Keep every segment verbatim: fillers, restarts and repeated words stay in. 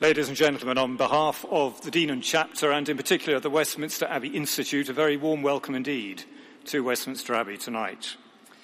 Ladies and gentlemen, on behalf of the Dean and Chapter, and in particular the Westminster Abbey Institute, a very warm welcome indeed to Westminster Abbey tonight.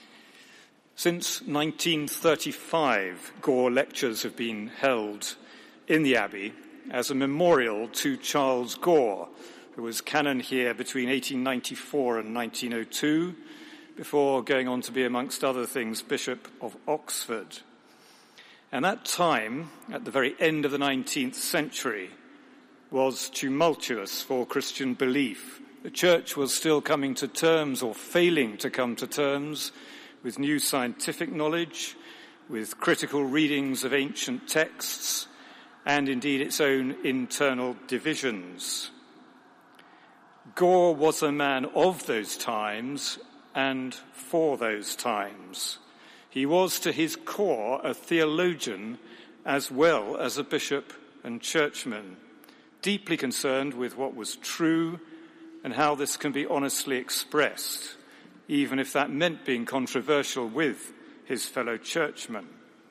Since nineteen thirty-five, Gore lectures have been held in the Abbey as a memorial to Charles Gore, who was canon here between eighteen ninety-four and nineteen oh two, before going on to be, amongst other things, Bishop of Oxford. And that time, at the very end of the nineteenth century, was tumultuous for Christian belief. The Church was still coming to terms, or failing to come to terms, with new scientific knowledge, with critical readings of ancient texts, and indeed its own internal divisions. Gore was a man of those times and for those times. He was, to his core, a theologian as well as a bishop and churchman, deeply concerned with what was true and how this can be honestly expressed, even if that meant being controversial with his fellow churchmen.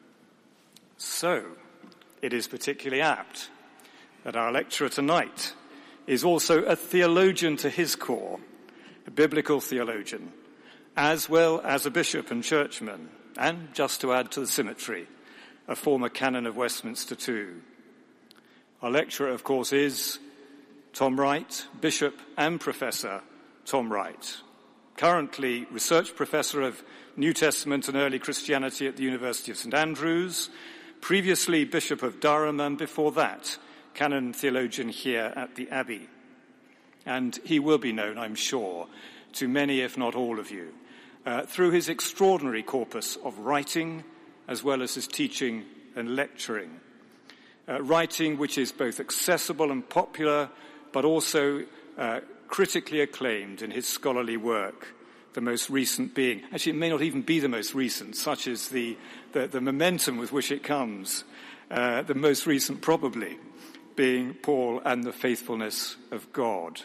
So, it is particularly apt that our lecturer tonight is also a theologian to his core, a biblical theologian, as well as a bishop and churchman, and, just to add to the symmetry, a former canon of Westminster too. Our lecturer, of course, is Tom Wright, Bishop and Professor Tom Wright, currently Research Professor of New Testament and Early Christianity at the University of St Andrews, previously Bishop of Durham, and before that, canon theologian here at the Abbey. And he will be known, I'm sure, to many, if not all of you, Uh, through his extraordinary corpus of writing, as well as his teaching and lecturing. Uh, writing which is both accessible and popular, but also uh, critically acclaimed in his scholarly work, the most recent being, actually it may not even be the most recent, such is the, the, the momentum with which it comes, uh, the most recent probably being Paul and the Faithfulness of God.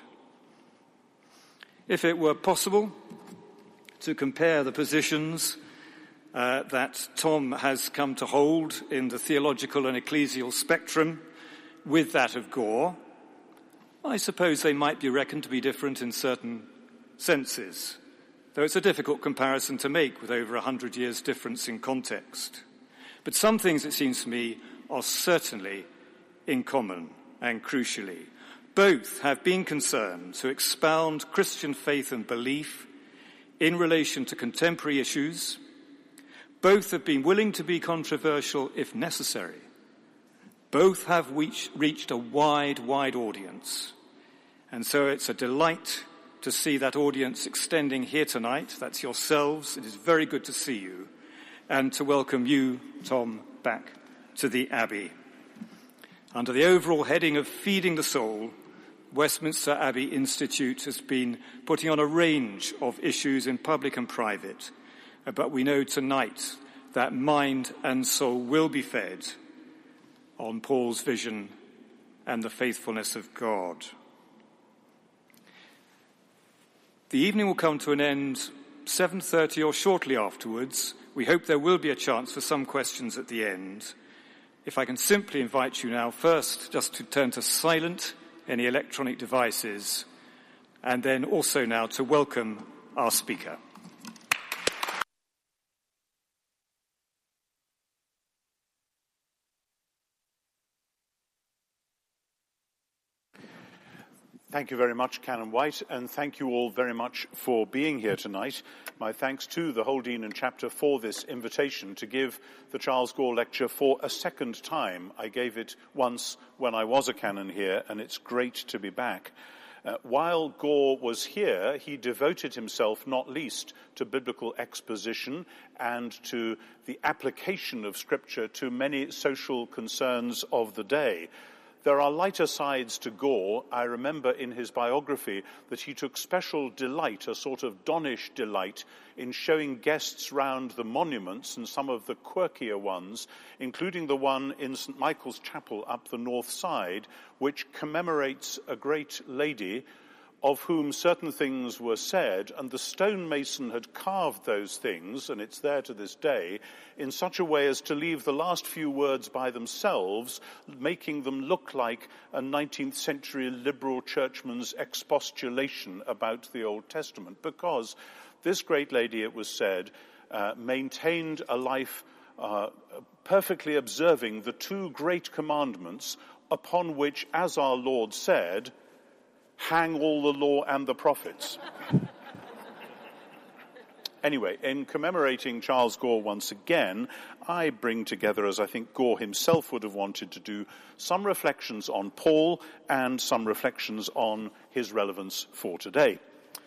If it were possible to compare the positions uh, that Tom has come to hold in the theological and ecclesial spectrum with that of Gore, I suppose they might be reckoned to be different in certain senses, though it's a difficult comparison to make with over a hundred years' difference in context. But some things, it seems to me, are certainly in common, and crucially. Both have been concerned to expound Christian faith and belief in relation to contemporary issues. Both have been willing to be controversial if necessary. Both have reach, reached a wide, wide audience. And so it's a delight to see that audience extending here tonight. That's yourselves. It is very good to see you. And to welcome you, Tom, back to the Abbey. Under the overall heading of Feeding the Soul, Westminster Abbey Institute has been putting on a range of issues in public and private, but we know tonight that mind and soul will be fed on Paul's vision and the faithfulness of God. The evening will come to an end seven thirty or shortly afterwards. We hope there will be a chance for some questions at the end. If I can simply invite you now first just to turn to silent any electronic devices, and then also now to welcome our speaker. Thank you very much, Canon White, and thank you all very much for being here tonight. My thanks to the whole Dean and Chapter for this invitation to give the Charles Gore Lecture for a second time. I gave it once when I was a canon here, and it's great to be back. Uh, while Gore was here, he devoted himself not least to biblical exposition and to the application of Scripture to many social concerns of the day. There are lighter sides to Gore. I remember in his biography that he took special delight, a sort of donnish delight, in showing guests round the monuments and some of the quirkier ones, including the one in Saint Michael's Chapel up the north side, which commemorates a great lady of whom certain things were said, and the stonemason had carved those things, and it's there to this day, in such a way as to leave the last few words by themselves, making them look like a nineteenth century liberal churchman's expostulation about the Old Testament, because this great lady, it was said, uh, maintained a life uh, perfectly observing the two great commandments upon which, as our Lord said, hang all the law and the prophets. Anyway, in commemorating Charles Gore once again, I bring together, as I think Gore himself would have wanted to do, some reflections on Paul and some reflections on his relevance for today.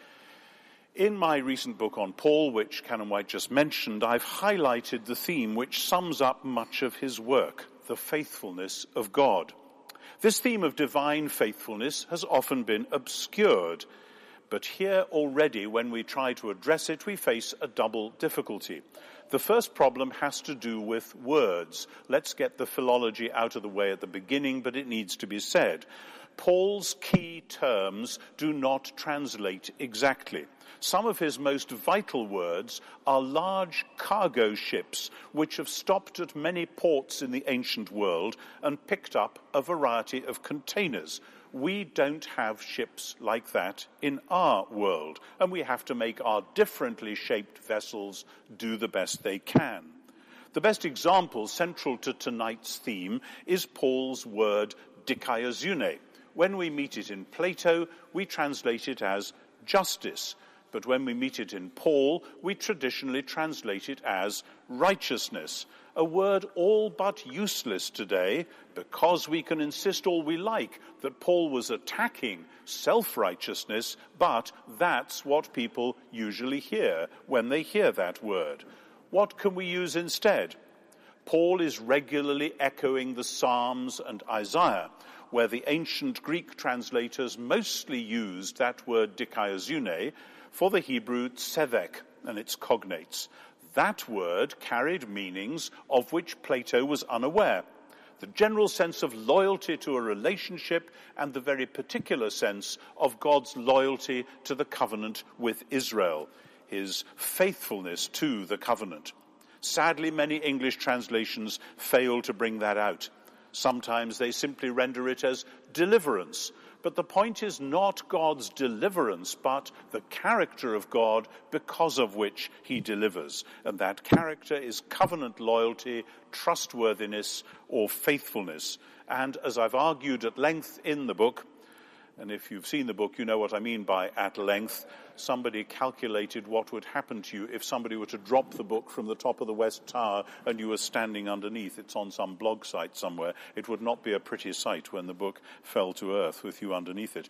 In my recent book on Paul, which Canon White just mentioned, I've highlighted the theme which sums up much of his work, the faithfulness of God. This theme of divine faithfulness has often been obscured, but here already, when we try to address it, we face a double difficulty. The first problem has to do with words. Let's get the philology out of the way at the beginning, but it needs to be said. Paul's key terms do not translate exactly. Some of his most vital words are large cargo ships which have stopped at many ports in the ancient world and picked up a variety of containers. We don't have ships like that in our world, and we have to make our differently shaped vessels do the best they can. The best example central to tonight's theme is Paul's word dikaiosune. When we meet it in Plato, we translate it as justice. But when we meet it in Paul, we traditionally translate it as righteousness, a word all but useless today because we can insist all we like that Paul was attacking self-righteousness, but that's what people usually hear when they hear that word. What can we use instead? Paul is regularly echoing the Psalms and Isaiah, where the ancient Greek translators mostly used that word dikaiosune for the Hebrew tzedek and its cognates. That word carried meanings of which Plato was unaware. The general sense of loyalty to a relationship and the very particular sense of God's loyalty to the covenant with Israel, his faithfulness to the covenant. Sadly, many English translations fail to bring that out. Sometimes they simply render it as deliverance. But the point is not God's deliverance, but the character of God because of which he delivers. And that character is covenant loyalty, trustworthiness, or faithfulness. And as I've argued at length in the book, and if you've seen the book, you know what I mean by at length, somebody calculated what would happen to you if somebody were to drop the book from the top of the West Tower and you were standing underneath. It's on some blog site somewhere. It would not be a pretty sight when the book fell to earth with you underneath it.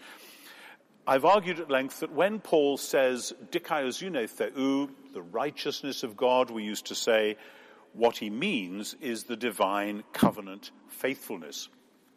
I've argued at length that when Paul says dikaiosune theou, the righteousness of God, we used to say, what he means is the divine covenant faithfulness.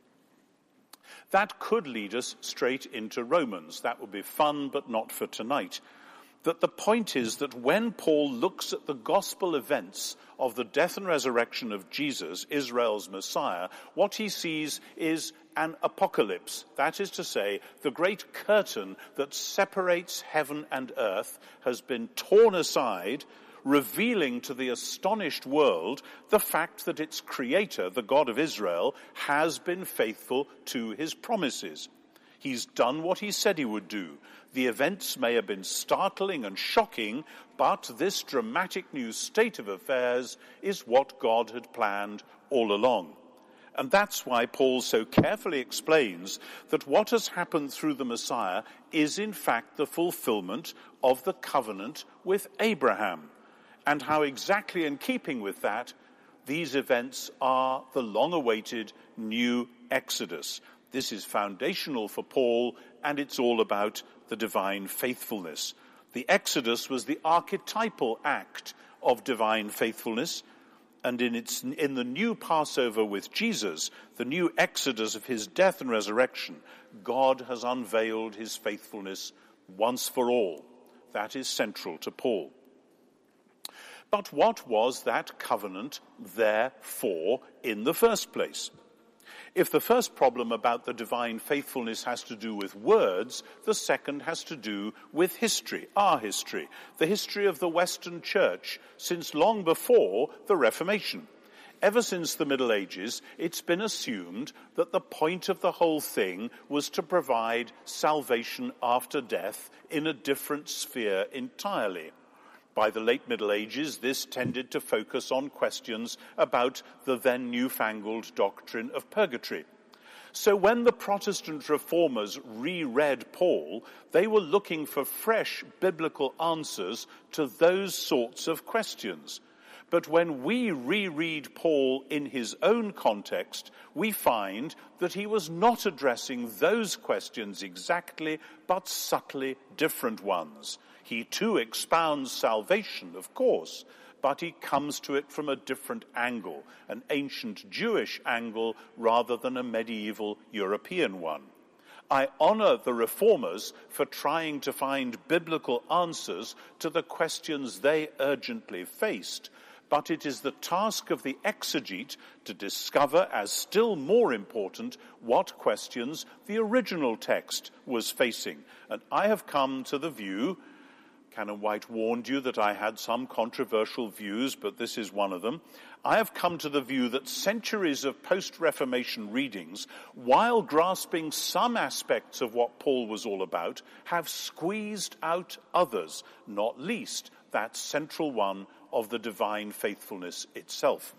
That could lead us straight into Romans. That would be fun, but not for tonight. That the point is that when Paul looks at the gospel events of the death and resurrection of Jesus, Israel's Messiah, what he sees is an apocalypse. That is to say, the great curtain that separates heaven and earth has been torn aside, revealing to the astonished world the fact that its creator, the God of Israel, has been faithful to his promises. He's done what he said he would do. The events may have been startling and shocking, but this dramatic new state of affairs is what God had planned all along. And that's why Paul so carefully explains that what has happened through the Messiah is in fact the fulfillment of the covenant with Abraham. And how exactly in keeping with that, these events are the long-awaited new Exodus. This is foundational for Paul, and it's all about the divine faithfulness. The Exodus was the archetypal act of divine faithfulness, and in, its, in the new Passover with Jesus, the new Exodus of his death and resurrection, God has unveiled his faithfulness once for all. That is central to Paul. But what was that covenant there for in the first place? If the first problem about the divine faithfulness has to do with words, the second has to do with history, our history, the history of the Western Church since long before the Reformation. Ever since the Middle Ages, it's been assumed that the point of the whole thing was to provide salvation after death in a different sphere entirely. By the late Middle Ages, this tended to focus on questions about the then newfangled doctrine of purgatory. So when the Protestant reformers reread Paul, they were looking for fresh biblical answers to those sorts of questions. But when we reread Paul in his own context, we find that he was not addressing those questions exactly, but subtly different ones. He too expounds salvation, of course, but he comes to it from a different angle, an ancient Jewish angle rather than a medieval European one. I honor the reformers for trying to find biblical answers to the questions they urgently faced, but it is the task of the exegete to discover as still more important what questions the original text was facing. And I have come to the view, Canon White warned you that I had some controversial views, but this is one of them. I have come to the view that centuries of post-Reformation readings, while grasping some aspects of what Paul was all about, have squeezed out others, not least that central one of the divine faithfulness itself.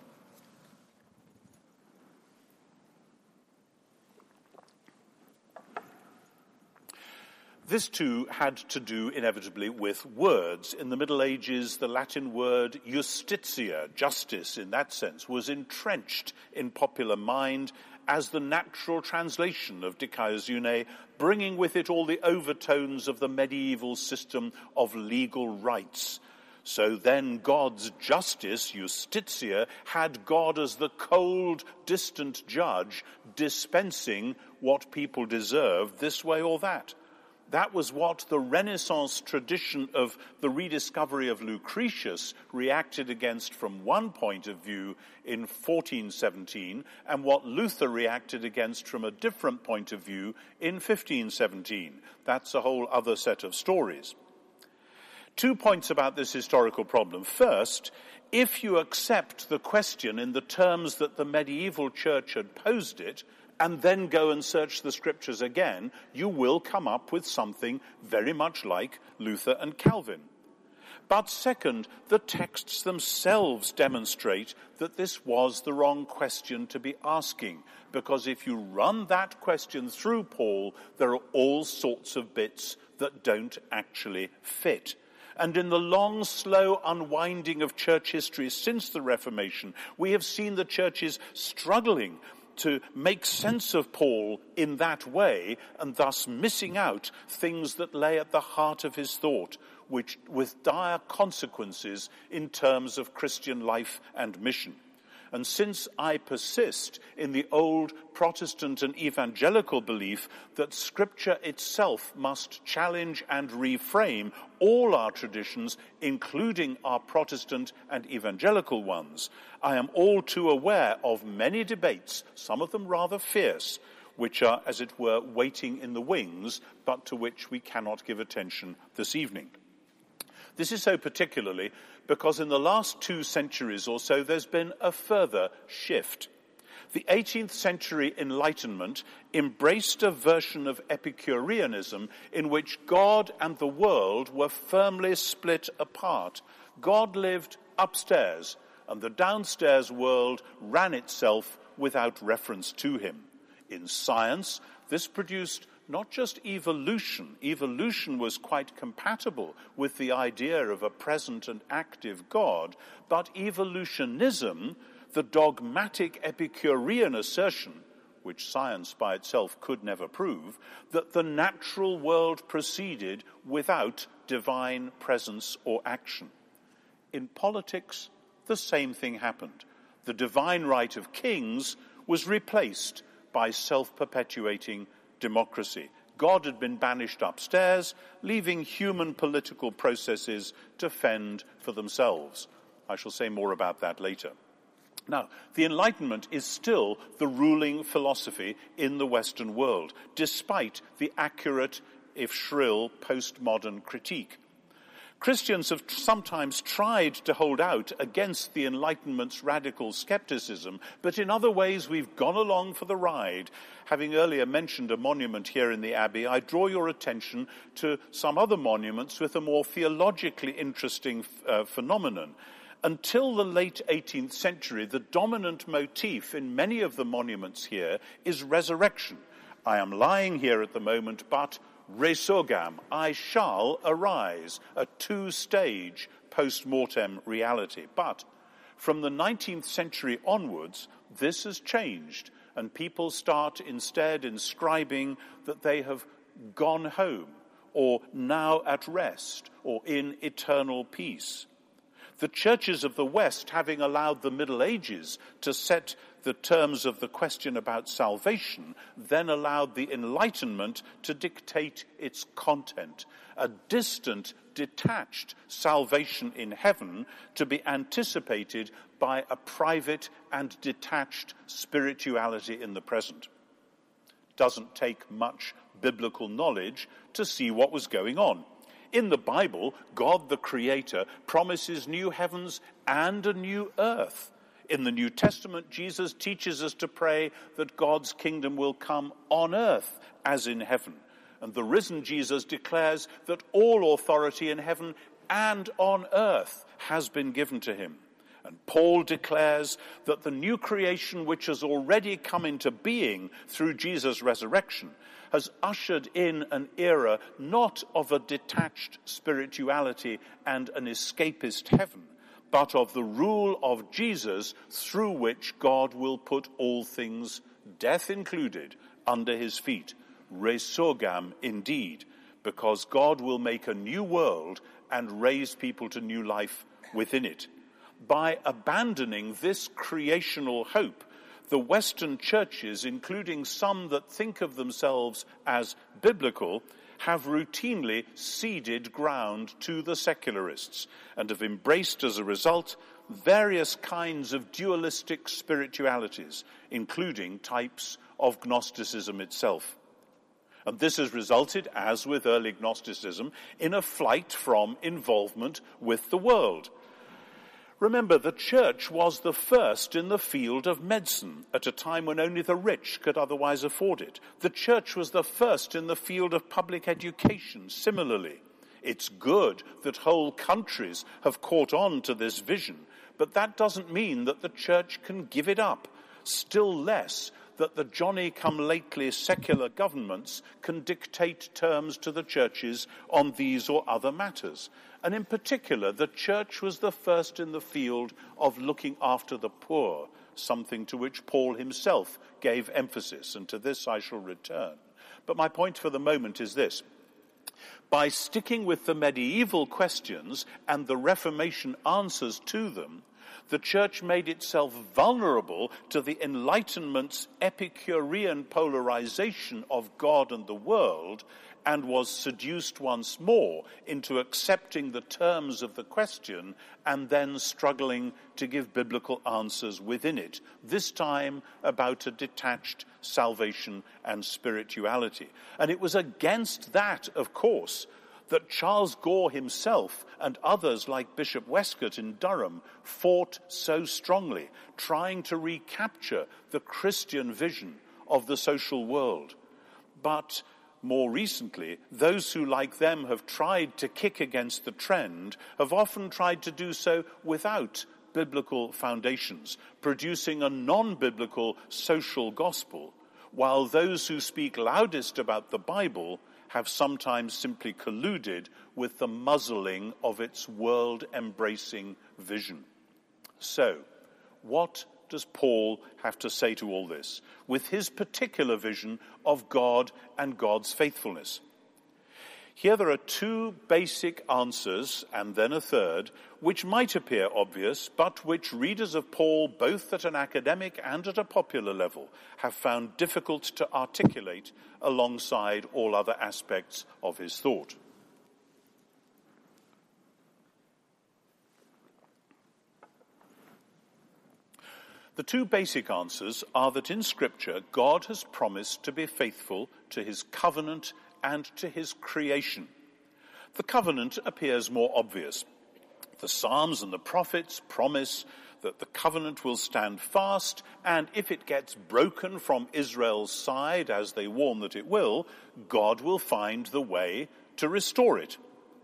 This too had to do inevitably with words. In the Middle Ages, the Latin word justitia, justice in that sense, was entrenched in popular mind as the natural translation of dikaiosune, bringing with it all the overtones of the medieval system of legal rights. So then God's justice, justitia, had God as the cold, distant judge dispensing what people deserved this way or that. That was what the Renaissance tradition of the rediscovery of Lucretius reacted against from one point of view in fourteen seventeen, and what Luther reacted against from a different point of view in fifteen seventeen. That's a whole other set of stories. Two points about this historical problem. First, if you accept the question in the terms that the medieval church had posed it, and then go and search the scriptures again, you will come up with something very much like Luther and Calvin. But second, the texts themselves demonstrate that this was the wrong question to be asking, because if you run that question through Paul, there are all sorts of bits that don't actually fit. And in the long, slow unwinding of church history since the Reformation, we have seen the churches struggling to make sense of Paul in that way, and thus missing out things that lay at the heart of his thought, which with dire consequences in terms of Christian life and mission. And since I persist in the old Protestant and evangelical belief that Scripture itself must challenge and reframe all our traditions, including our Protestant and evangelical ones, I am all too aware of many debates, some of them rather fierce, which are, as it were, waiting in the wings, but to which we cannot give attention this evening. This is so particularly because in the last two centuries or so there's been a further shift. The eighteenth century Enlightenment embraced a version of Epicureanism in which God and the world were firmly split apart. God lived upstairs, and the downstairs world ran itself without reference to him. In science, this produced not just evolution. Evolution was quite compatible with the idea of a present and active God, but evolutionism, the dogmatic Epicurean assertion, which science by itself could never prove, that the natural world proceeded without divine presence or action. In politics, the same thing happened. The divine right of kings was replaced by self-perpetuating democracy. God had been banished upstairs, leaving human political processes to fend for themselves. I shall say more about that later. Now, the Enlightenment is still the ruling philosophy in the Western world, despite the accurate, if shrill, postmodern critique. Christians have sometimes tried to hold out against the Enlightenment's radical skepticism, but in other ways we've gone along for the ride. Having earlier mentioned a monument here in the Abbey, I draw your attention to some other monuments with a more theologically interesting uh, phenomenon. Until the late eighteenth century, the dominant motif in many of the monuments here is resurrection. I am lying here at the moment, but resurgam, I shall arise, a two-stage post-mortem reality. But from the nineteenth century onwards, this has changed, and people start instead inscribing that they have gone home, or now at rest, or in eternal peace. The churches of the West, having allowed the Middle Ages to set the terms of the question about salvation, then allowed the Enlightenment to dictate its content. A distant, detached salvation in heaven to be anticipated by a private and detached spirituality in the present. Doesn't take much biblical knowledge to see what was going on. In the Bible, God the Creator promises new heavens and a new earth. In the New Testament, Jesus teaches us to pray that God's kingdom will come on earth as in heaven. And the risen Jesus declares that all authority in heaven and on earth has been given to him. And Paul declares that the new creation which has already come into being through Jesus' resurrection has ushered in an era not of a detached spirituality and an escapist heaven, but of the rule of Jesus through which God will put all things, death included, under his feet. Resurgam indeed, because God will make a new world and raise people to new life within it. By abandoning this creational hope, the Western churches, including some that think of themselves as biblical, have routinely ceded ground to the secularists and have embraced as a result various kinds of dualistic spiritualities, including types of Gnosticism itself. And this has resulted, as with early Gnosticism, in a flight from involvement with the world. Remember, the church was the first in the field of medicine at a time when only the rich could otherwise afford it. The church was the first in the field of public education, similarly. It's good that whole countries have caught on to this vision, but that doesn't mean that the church can give it up. Still less that the Johnny-come-lately secular governments can dictate terms to the churches on these or other matters. And in particular, the church was the first in the field of looking after the poor, something to which Paul himself gave emphasis, and to this I shall return. But my point for the moment is this. By sticking with the medieval questions and the Reformation answers to them, the church made itself vulnerable to the Enlightenment's Epicurean polarization of God and the world, and was seduced once more into accepting the terms of the question and then struggling to give biblical answers within it, this time about a detached salvation and spirituality. And it was against that, of course, that Charles Gore himself and others like Bishop Westcott in Durham fought so strongly, trying to recapture the Christian vision of the social world. But more recently, those who, like them, have tried to kick against the trend have often tried to do so without biblical foundations, producing a non-biblical social gospel, while those who speak loudest about the Bible have sometimes simply colluded with the muzzling of its world-embracing vision. So, what does Paul have to say to all this, with his particular vision of God and God's faithfulness? Here there are two basic answers, and then a third, which might appear obvious, but which readers of Paul, both at an academic and at a popular level, have found difficult to articulate alongside all other aspects of his thought. The two basic answers are that in Scripture, God has promised to be faithful to his covenant and to his creation. The covenant appears more obvious. The Psalms and the prophets promise that the covenant will stand fast, and if it gets broken from Israel's side, as they warn that it will, God will find the way to restore it.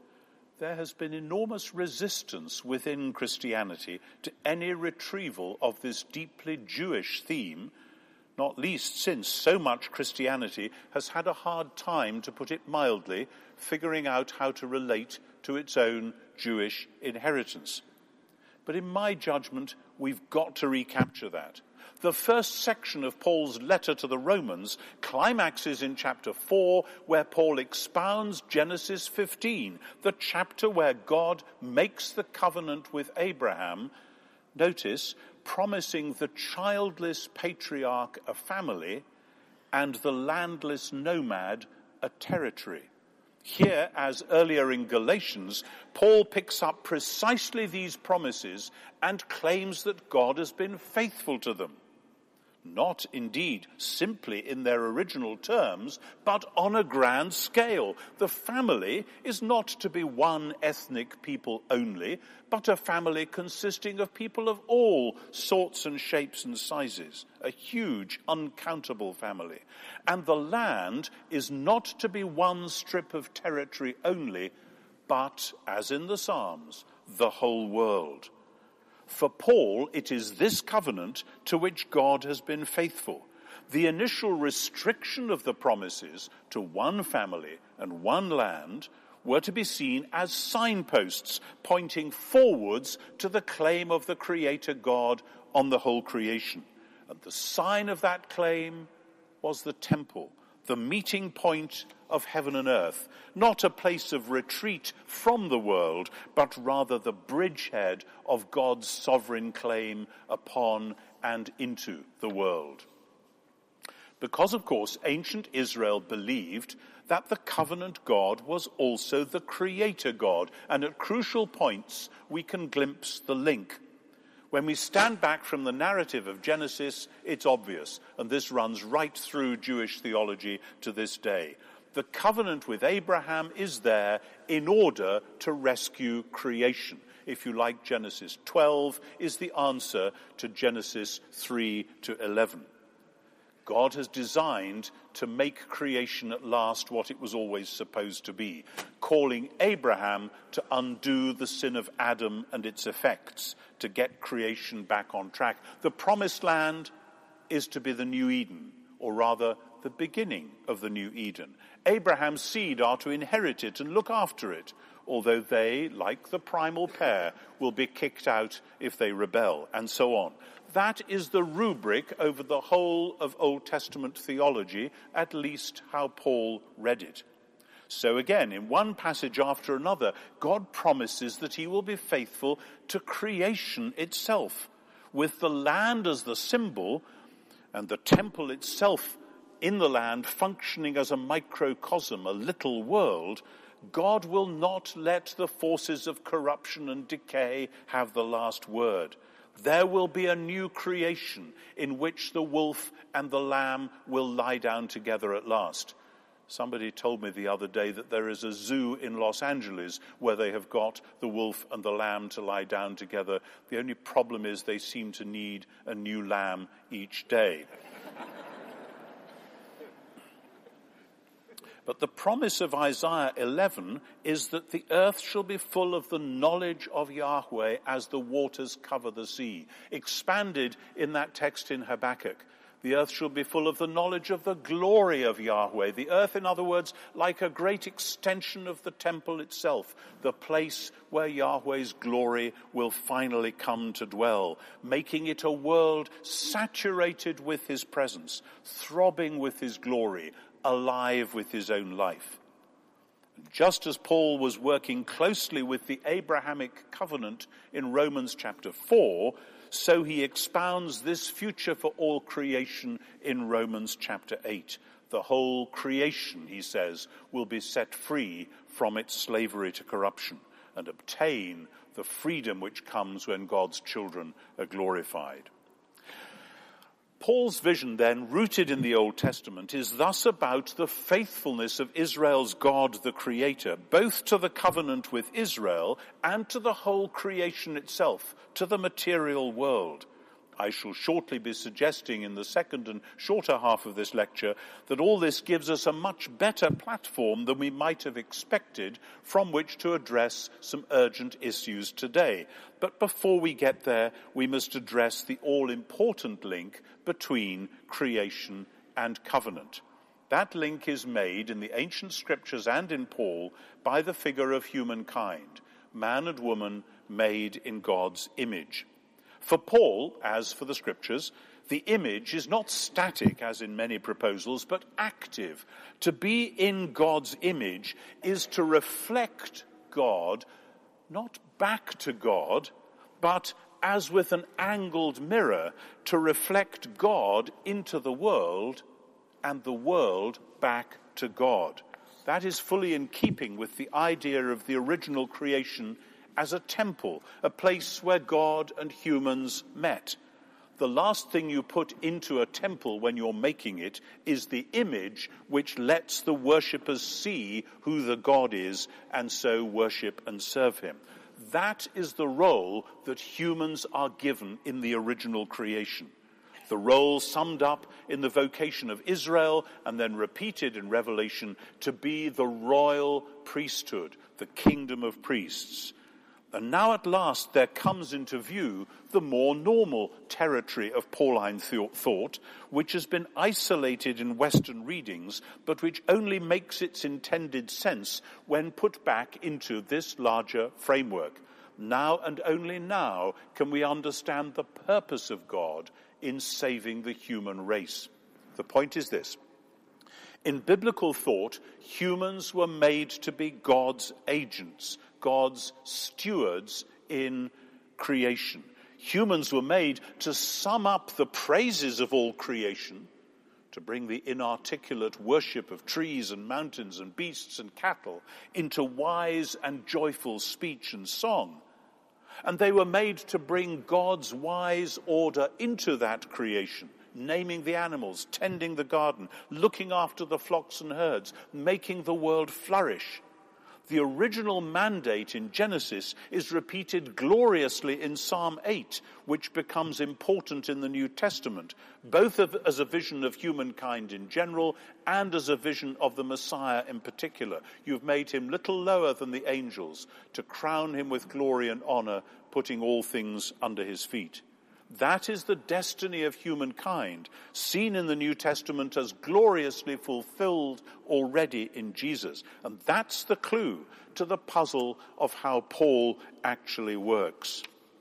There has been enormous resistance within Christianity to any retrieval of this deeply Jewish theme, not least since so much Christianity has had a hard time, to put it mildly, figuring out how to relate to its own Jewish inheritance. But in my judgment, we've got to recapture that. The first section of Paul's letter to the Romans climaxes in chapter four, where Paul expounds Genesis fifteen, the chapter where God makes the covenant with Abraham, notice, promising the childless patriarch a family and the landless nomad a territory. Here, as earlier in Galatians, Paul picks up precisely these promises and claims that God has been faithful to them. Not, indeed, simply in their original terms, but on a grand scale. The family is not to be one ethnic people only, but a family consisting of people of all sorts and shapes and sizes. A huge, uncountable family. And the land is not to be one strip of territory only, but, as in the Psalms, the whole world. For Paul, it is this covenant to which God has been faithful. The initial restriction of the promises to one family and one land were to be seen as signposts pointing forwards to the claim of the Creator God on the whole creation. And the sign of that claim was the temple, the meeting point of heaven and earth, not a place of retreat from the world, but rather the bridgehead of God's sovereign claim upon and into the world. Because, of course, ancient Israel believed that the covenant God was also the creator God, and at crucial points we can glimpse the link. When we stand back from the narrative of Genesis, it's obvious, and this runs right through Jewish theology to this day. The covenant with Abraham is there in order to rescue creation. If you like, Genesis twelve is the answer to Genesis three to eleven. God has designed to make creation at last what it was always supposed to be, calling Abraham to undo the sin of Adam and its effects, to get creation back on track. The promised land is to be the new Eden, or rather the beginning of the new Eden. Abraham's seed are to inherit it and look after it, although they, like the primal pair, will be kicked out if they rebel, and so on. That is the rubric over the whole of Old Testament theology, at least how Paul read it. So again, in one passage after another, God promises that he will be faithful to creation itself, with the land as the symbol and the temple itself in the land functioning as a microcosm, a little world. God will not let the forces of corruption and decay have the last word. There will be a new creation in which the wolf and the lamb will lie down together at last. Somebody told me the other day that there is a zoo in Los Angeles where they have got the wolf and the lamb to lie down together. The only problem is they seem to need a new lamb each day. But the promise of Isaiah eleven is that the earth shall be full of the knowledge of Yahweh as the waters cover the sea. Expanded in that text in Habakkuk. The earth shall be full of the knowledge of the glory of Yahweh. The earth, in other words, like a great extension of the temple itself, the place where Yahweh's glory will finally come to dwell, making it a world saturated with his presence, throbbing with his glory, alive with his own life. Just as Paul was working closely with the Abrahamic covenant in Romans chapter four, so he expounds this future for all creation in Romans chapter eight. The whole creation, he says, will be set free from its slavery to corruption and obtain the freedom which comes when God's children are glorified. Paul's vision then, rooted in the Old Testament, is thus about the faithfulness of Israel's God, the Creator, both to the covenant with Israel and to the whole creation itself, to the material world. I shall shortly be suggesting in the second and shorter half of this lecture that all this gives us a much better platform than we might have expected from which to address some urgent issues today. But before we get there, we must address the all-important link between creation and covenant. That link is made in the ancient scriptures and in Paul by the figure of humankind, man and woman made in God's image. For Paul, as for the scriptures, the image is not static, as in many proposals, but active. To be in God's image is to reflect God, not back to God, but as with an angled mirror, to reflect God into the world and the world back to God. That is fully in keeping with the idea of the original creation as a temple, a place where God and humans met. The last thing you put into a temple when you're making it is the image which lets the worshippers see who the God is and so worship and serve him. That is the role that humans are given in the original creation. The role summed up in the vocation of Israel and then repeated in Revelation to be the royal priesthood, the kingdom of priests. And now at last there comes into view the more normal territory of Pauline thought, which has been isolated in Western readings, but which only makes its intended sense when put back into this larger framework. Now and only now can we understand the purpose of God in saving the human race. The point is this. In biblical thought, humans were made to be God's agents, God's stewards in creation. Humans were made to sum up the praises of all creation, to bring the inarticulate worship of trees and mountains and beasts and cattle into wise and joyful speech and song. And they were made to bring God's wise order into that creation, naming the animals, tending the garden, looking after the flocks and herds, making the world flourish. The original mandate in Genesis is repeated gloriously in Psalm eight, which becomes important in the New Testament, both as a vision of humankind in general and as a vision of the Messiah in particular. You've made him little lower than the angels to crown him with glory and honor, putting all things under his feet. That is the destiny of humankind, seen in the New Testament as gloriously fulfilled already in Jesus. And that's the clue to the puzzle of how Paul actually works.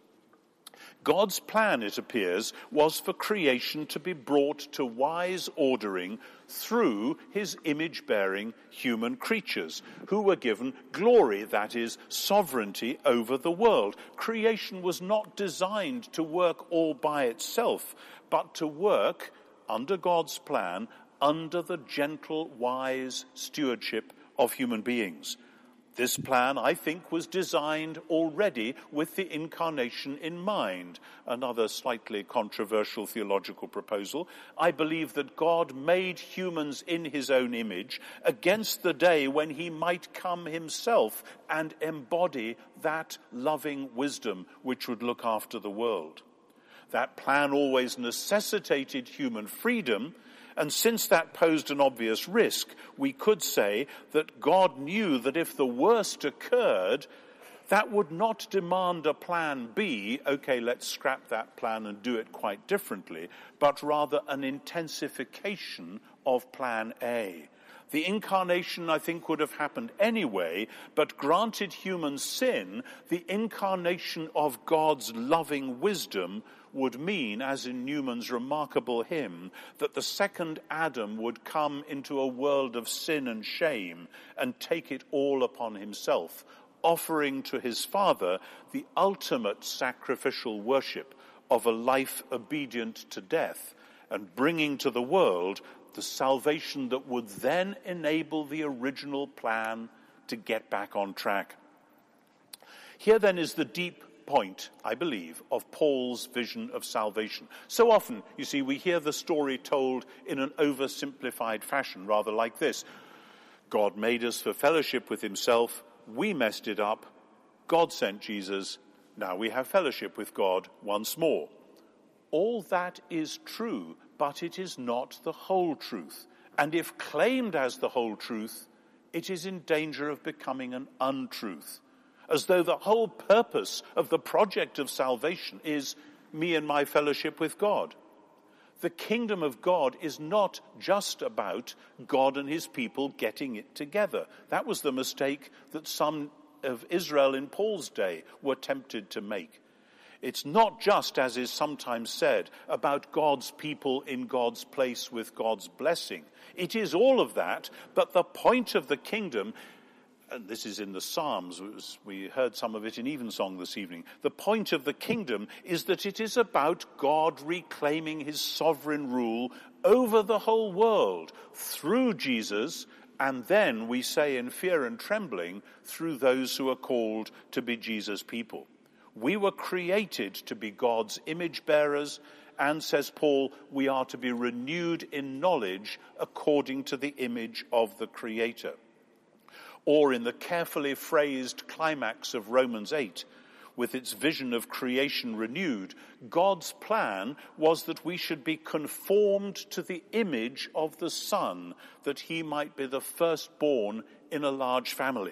God's plan, it appears, was for creation to be brought to wise ordering through his image-bearing human creatures, who were given glory, that is, sovereignty over the world. Creation was not designed to work all by itself, but to work, under God's plan, under the gentle, wise stewardship of human beings. This plan, I think, was designed already with the incarnation in mind. Another slightly controversial theological proposal. I believe that God made humans in his own image against the day when he might come himself and embody that loving wisdom which would look after the world. That plan always necessitated human freedom. And since that posed an obvious risk, we could say that God knew that if the worst occurred, that would not demand a plan B, okay, let's scrap that plan and do it quite differently, but rather an intensification of plan A. The incarnation, I think, would have happened anyway, but granted human sin, the incarnation of God's loving wisdom would mean, as in Newman's remarkable hymn, that the second Adam would come into a world of sin and shame and take it all upon himself, offering to his Father the ultimate sacrificial worship of a life obedient to death and bringing to the world the salvation that would then enable the original plan to get back on track. Here then is the deep point, I believe, of Paul's vision of salvation. So often, you see, we hear the story told in an oversimplified fashion, rather like this. God made us for fellowship with himself. We messed it up. God sent Jesus. Now we have fellowship with God once more. All that is true, but it is not the whole truth. And if claimed as the whole truth, it is in danger of becoming an untruth, as though the whole purpose of the project of salvation is me and my fellowship with God. The kingdom of God is not just about God and his people getting it together. That was the mistake that some of Israel in Paul's day were tempted to make. It's not just, as is sometimes said, about God's people in God's place with God's blessing. It is all of that, but the point of the kingdom, and this is in the Psalms, we heard some of it in Evensong this evening, the point of the kingdom is that it is about God reclaiming his sovereign rule over the whole world through Jesus, and then, we say in fear and trembling, through those who are called to be Jesus' people. We were created to be God's image bearers, and, says Paul, we are to be renewed in knowledge according to the image of the Creator. Or in the carefully phrased climax of Romans eight, with its vision of creation renewed, God's plan was that we should be conformed to the image of the Son, that he might be the firstborn in a large family.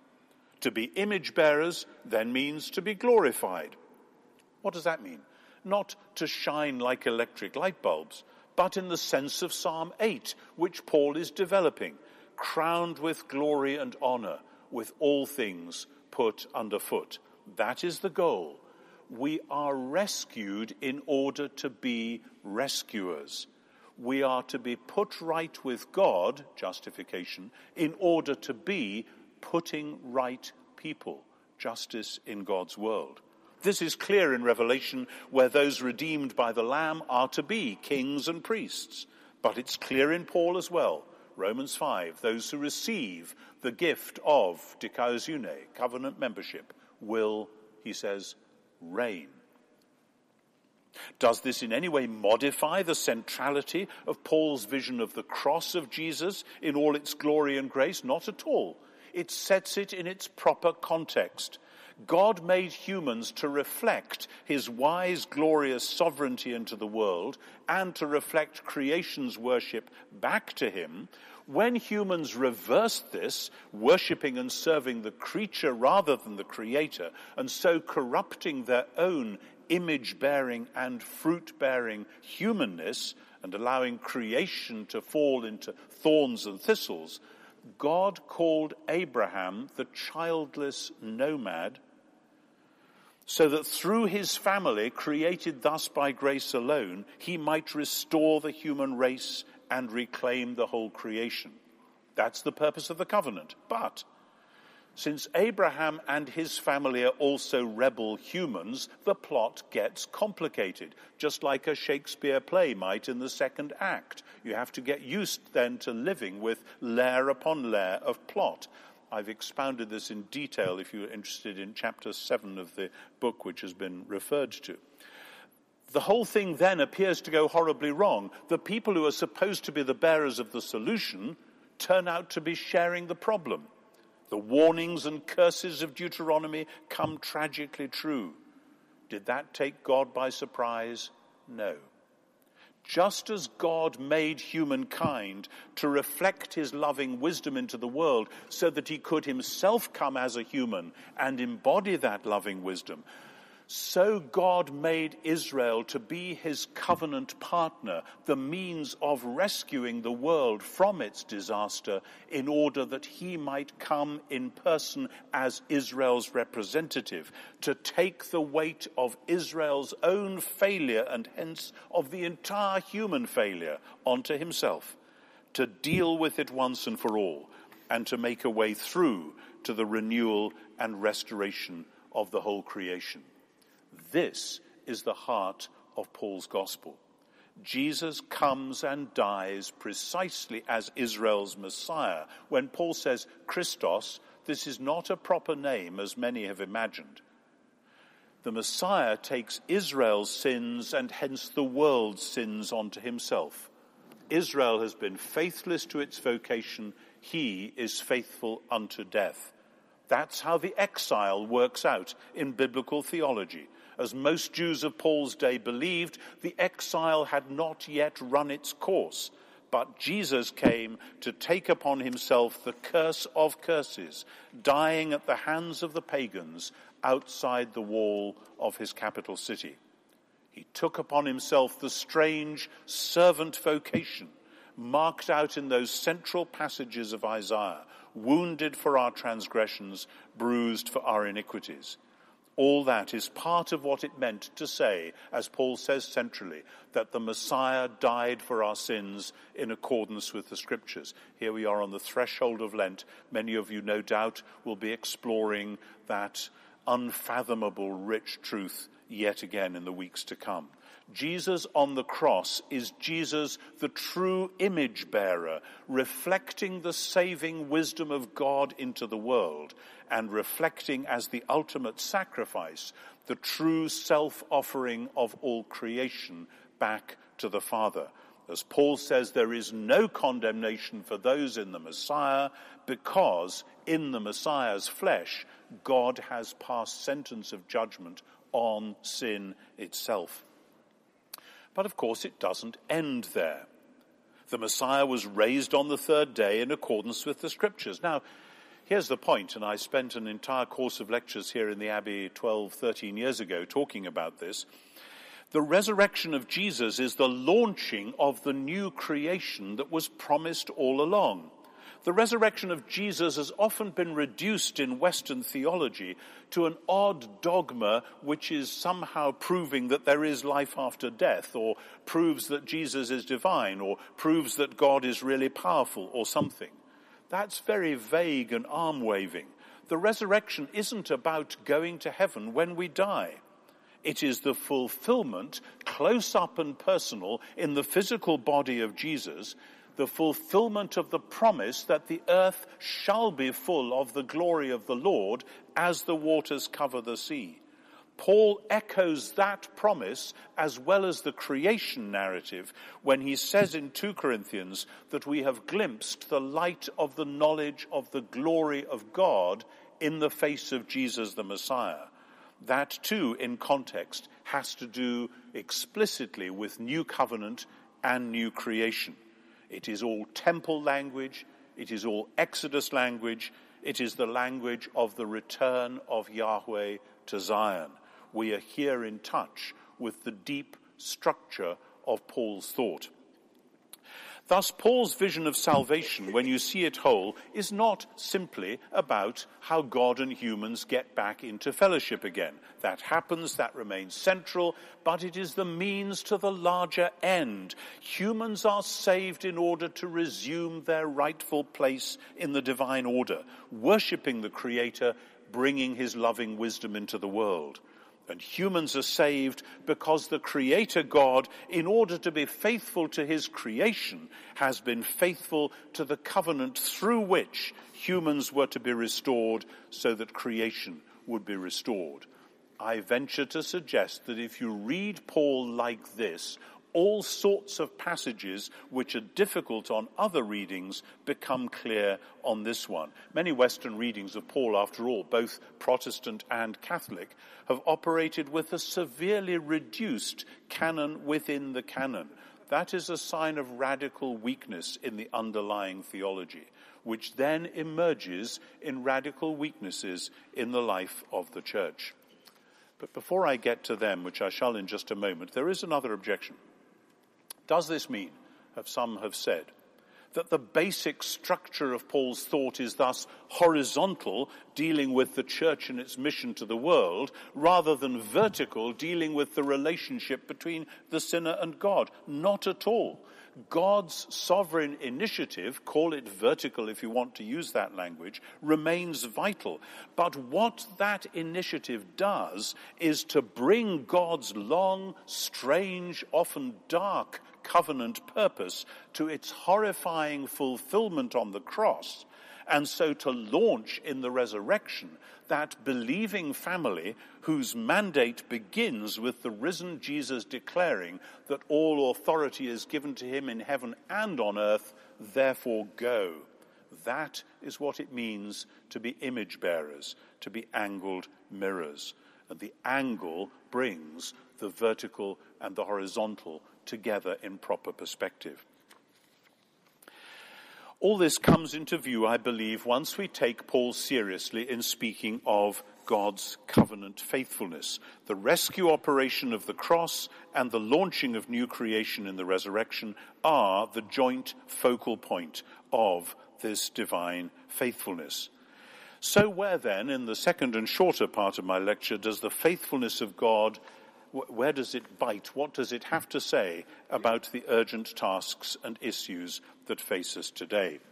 To be image bearers then means to be glorified. What does that mean? Not to shine like electric light bulbs, but in the sense of Psalm eight, which Paul is developing, crowned with glory and honor, with all things put underfoot. That is the goal. We are rescued in order to be rescuers. We are to be put right with God, justification, in order to be putting right people, justice in God's world. This is clear in Revelation, where those redeemed by the Lamb are to be kings and priests. But it's clear in Paul as well. Romans five, those who receive the gift of dikaiosune, covenant membership, will, he says, reign. Does this in any way modify the centrality of Paul's vision of the cross of Jesus in all its glory and grace? Not at all. It sets it in its proper context. God made humans to reflect his wise, glorious sovereignty into the world and to reflect creation's worship back to him. When humans reversed this, worshipping and serving the creature rather than the creator, and so corrupting their own image-bearing and fruit-bearing humanness and allowing creation to fall into thorns and thistles, God called Abraham the childless nomad, so that through his family, created thus by grace alone, he might restore the human race and reclaim the whole creation. That's the purpose of the covenant. But since Abraham and his family are also rebel humans, the plot gets complicated, just like a Shakespeare play might in the second act. You have to get used then to living with layer upon layer of plot. I've expounded this in detail if you're interested in chapter seven of the book which has been referred to. The whole thing then appears to go horribly wrong. The people who are supposed to be the bearers of the solution turn out to be sharing the problem. The warnings and curses of Deuteronomy come tragically true. Did that take God by surprise? No. Just as God made humankind to reflect his loving wisdom into the world so that he could himself come as a human and embody that loving wisdom, so God made Israel to be his covenant partner, the means of rescuing the world from its disaster in order that he might come in person as Israel's representative, to take the weight of Israel's own failure and hence of the entire human failure onto himself, to deal with it once and for all, and to make a way through to the renewal and restoration of the whole creation. This is the heart of Paul's gospel. Jesus comes and dies precisely as Israel's Messiah. When Paul says Christos, this is not a proper name as many have imagined. The Messiah takes Israel's sins and hence the world's sins onto himself. Israel has been faithless to its vocation. He is faithful unto death. That's how the exile works out in biblical theology. As most Jews of Paul's day believed, the exile had not yet run its course. But Jesus came to take upon himself the curse of curses, dying at the hands of the pagans outside the wall of his capital city. He took upon himself the strange servant vocation marked out in those central passages of Isaiah, wounded for our transgressions, bruised for our iniquities. All that is part of what it meant to say, as Paul says centrally, that the Messiah died for our sins in accordance with the Scriptures. Here we are on the threshold of Lent. Many of you, no doubt, will be exploring that unfathomable, rich truth yet again in the weeks to come. Jesus on the cross is Jesus, the true image bearer, reflecting the saving wisdom of God into the world and reflecting as the ultimate sacrifice the true self-offering of all creation back to the Father. As Paul says, there is no condemnation for those in the Messiah because in the Messiah's flesh, God has passed sentence of judgment on sin itself. But of course it doesn't end there. The Messiah was raised on the third day in accordance with the Scriptures. Now, here's the point, and I spent an entire course of lectures here in the Abbey twelve, thirteen years ago talking about this. The resurrection of Jesus is the launching of the new creation that was promised all along. The resurrection of Jesus has often been reduced in Western theology to an odd dogma which is somehow proving that there is life after death, or proves that Jesus is divine, or proves that God is really powerful, or something. That's very vague and arm-waving. The resurrection isn't about going to heaven when we die. It is the fulfillment, close up and personal, in the physical body of Jesus, the fulfillment of the promise that the earth shall be full of the glory of the Lord as the waters cover the sea. Paul echoes that promise as well as the creation narrative when he says in two Corinthians that we have glimpsed the light of the knowledge of the glory of God in the face of Jesus the Messiah. That too, in context, has to do explicitly with new covenant and new creation. It is all temple language. It is all Exodus language. It is the language of the return of Yahweh to Zion. We are here in touch with the deep structure of Paul's thought. Thus, Paul's vision of salvation, when you see it whole, is not simply about how God and humans get back into fellowship again. That happens, that remains central, but it is the means to the larger end. Humans are saved in order to resume their rightful place in the divine order, worshipping the Creator, bringing his loving wisdom into the world. And humans are saved because the Creator God, in order to be faithful to his creation, has been faithful to the covenant through which humans were to be restored so that creation would be restored. I venture to suggest that if you read Paul like this, all sorts of passages which are difficult on other readings become clear on this one. Many Western readings of Paul, after all, both Protestant and Catholic, have operated with a severely reduced canon within the canon. That is a sign of radical weakness in the underlying theology, which then emerges in radical weaknesses in the life of the church. But before I get to them, which I shall in just a moment, there is another objection. Does this mean, as some have said, that the basic structure of Paul's thought is thus horizontal, dealing with the church and its mission to the world, rather than vertical, dealing with the relationship between the sinner and God? Not at all. God's sovereign initiative, call it vertical if you want to use that language, remains vital. But what that initiative does is to bring God's long, strange, often dark covenant purpose to its horrifying fulfillment on the cross, and so to launch in the resurrection that believing family whose mandate begins with the risen Jesus declaring that all authority is given to him in heaven and on earth, therefore go. That is what it means to be image bearers, to be angled mirrors. And the angle brings the vertical and the horizontal together in proper perspective. All this comes into view, I believe, once we take Paul seriously in speaking of God's covenant faithfulness. The rescue operation of the cross and the launching of new creation in the resurrection are the joint focal point of this divine faithfulness. So where then, in the second and shorter part of my lecture, does the faithfulness of God, where does it bite? What does it have to say about the urgent tasks and issues that face us today?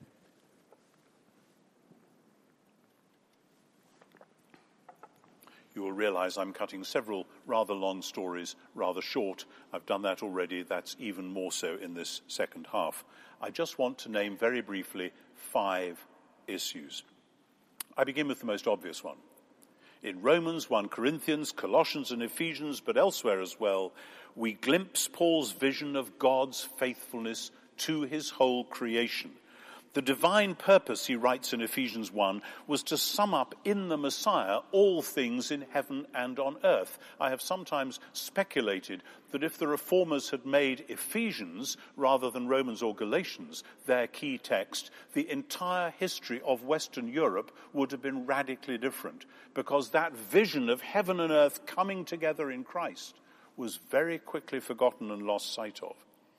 You will realize I'm cutting several rather long stories rather short. I've done that already. That's even more so in this second half. I just want to name very briefly five issues. I begin with the most obvious one. In Romans, First Corinthians, Colossians and Ephesians, but elsewhere as well, we glimpse Paul's vision of God's faithfulness to his whole creation. The divine purpose, he writes in Ephesians one, was to sum up in the Messiah all things in heaven and on earth. I have sometimes speculated that if the Reformers had made Ephesians, rather than Romans or Galatians, their key text, the entire history of Western Europe would have been radically different, because that vision of heaven and earth coming together in Christ was very quickly forgotten and lost sight of.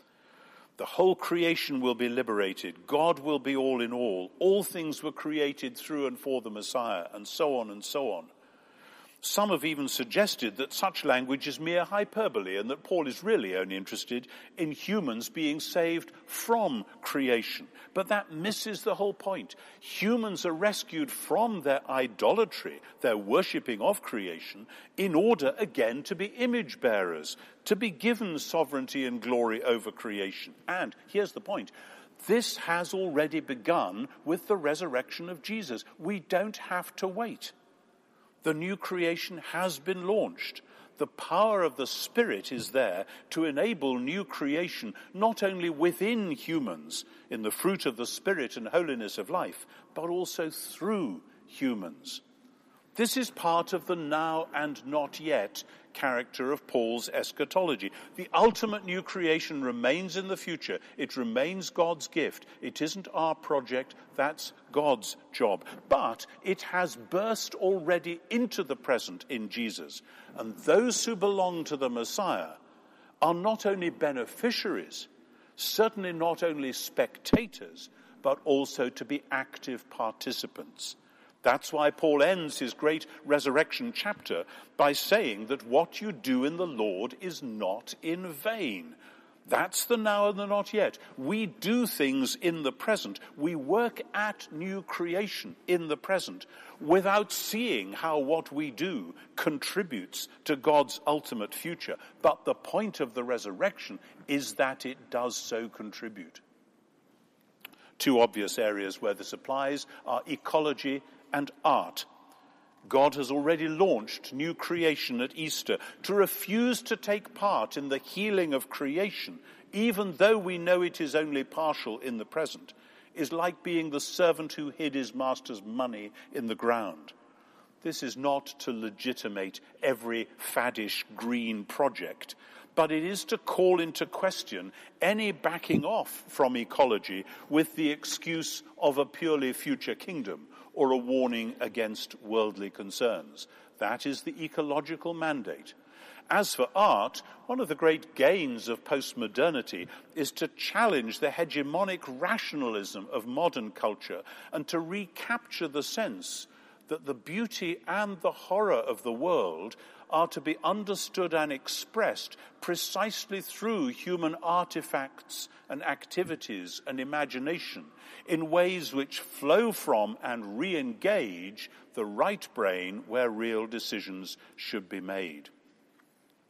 The whole creation will be liberated. God will be all in all. All things were created through and for the Messiah, and so on and so on. Some have even suggested that such language is mere hyperbole and that Paul is really only interested in humans being saved from creation. But that misses the whole point. Humans are rescued from their idolatry, their worshipping of creation, in order again to be image bearers, to be given sovereignty and glory over creation. And here's the point. This has already begun with the resurrection of Jesus. We don't have to wait. The new creation has been launched. The power of the Spirit is there to enable new creation, not only within humans, in the fruit of the Spirit and holiness of life, but also through humans. This is part of the now and not yet character of Paul's eschatology. The ultimate new creation remains in the future. It remains God's gift. It isn't our project. That's God's job. But it has burst already into the present in Jesus. And those who belong to the Messiah are not only beneficiaries, certainly not only spectators, but also to be active participants. That's why Paul ends his great resurrection chapter by saying that what you do in the Lord is not in vain. That's the now and the not yet. We do things in the present. We work at new creation in the present without seeing how what we do contributes to God's ultimate future. But the point of the resurrection is that it does so contribute. Two obvious areas where this applies are ecology and art. God has already launched new creation at Easter. To refuse to take part in the healing of creation, even though we know it is only partial in the present, is like being the servant who hid his master's money in the ground. This is not to legitimate every faddish green project, but it is to call into question any backing off from ecology with the excuse of a purely future kingdom, or a warning against worldly concerns. That is the ecological mandate. As for art, one of the great gains of postmodernity is to challenge the hegemonic rationalism of modern culture and to recapture the sense that the beauty and the horror of the world are to be understood and expressed precisely through human artifacts and activities and imagination in ways which flow from and re-engage the right brain where real decisions should be made.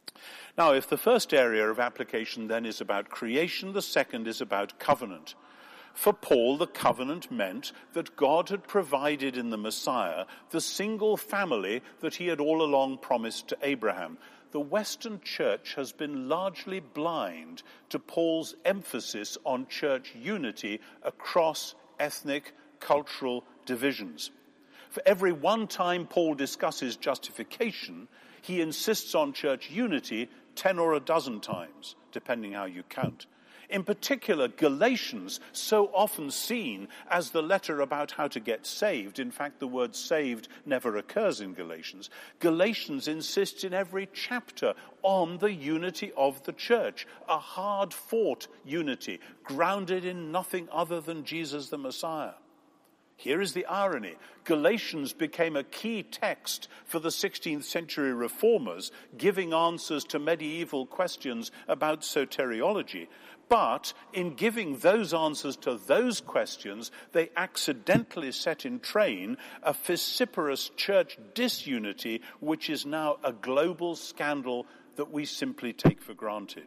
Now, if the first area of application then is about creation, the second is about covenant. For Paul, the covenant meant that God had provided in the Messiah the single family that he had all along promised to Abraham. The Western church has been largely blind to Paul's emphasis on church unity across ethnic, cultural divisions. For every one time Paul discusses justification, he insists on church unity ten or a dozen times, depending how you count. In particular, Galatians, so often seen as the letter about how to get saved. In fact, the word saved never occurs in Galatians. Galatians insists in every chapter on the unity of the church, a hard-fought unity, grounded in nothing other than Jesus the Messiah. Here is the irony. Galatians became a key text for the sixteenth century reformers, giving answers to medieval questions about soteriology. But in giving those answers to those questions, they accidentally set in train a vociferous church disunity, which is now a global scandal that we simply take for granted.